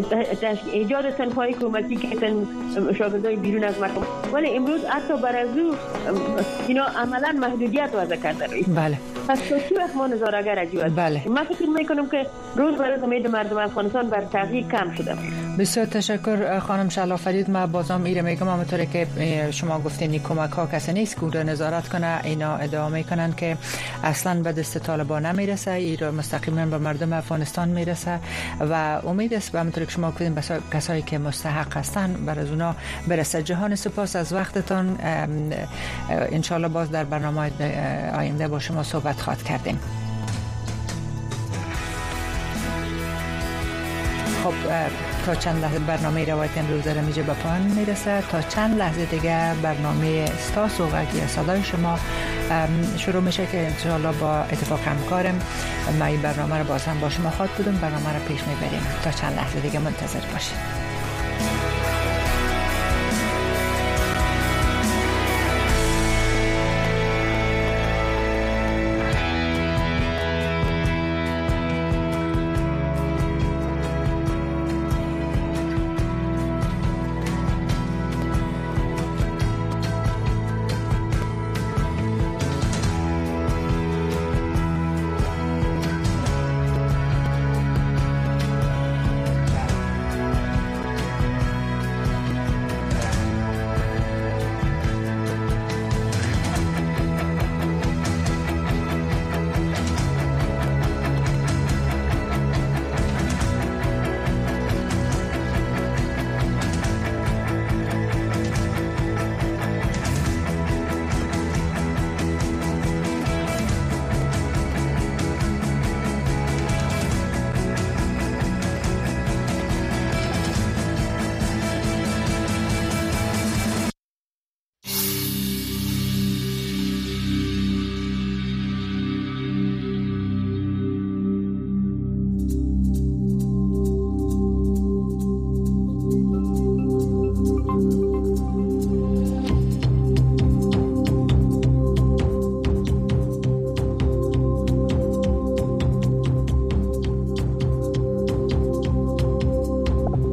ایجاد صنف‌های حکومتی که شاگردای بیرون از مکتب، ولی امروز حتی بر از او اینا عملا محدودیت وضع کرده. بله. پس چی وقت ما نظاره‌گر عجیب است. بله. من فکر میکنم که روز به روز امید مردم افغانستان بر تغییر کم شده. بسیار تشکر خانم شعلا فرید. ما بازم ایره میگم همونطوری که شما گفتین کمک ها کسی نیست که نظارت کنه، اینا ادعا میکنن که اصلا به دست طالبان نمیرسه، ایرا مستقیما به مردم افغانستان میرسه و امید است به همونطوری که شما گفتین بس کسایی که مستحق هستن بر از اونا برسه. جهان سپاس از وقتتون. ان شاء الله باز در برنامه آینده با شما صحبت خواهد کردیم. خب تا چند لحظه برنامه روایت امروز در میجه به پایان میرسه. تا چند لحظه دیگه برنامه استاس و غگی صدای شما شروع میشه که انشاءالله با اتفاق همکارم ما این برنامه رو باز هم با شما خواهد بودم برنامه رو پیش میبریم. تا چند لحظه دیگه منتظر باشید.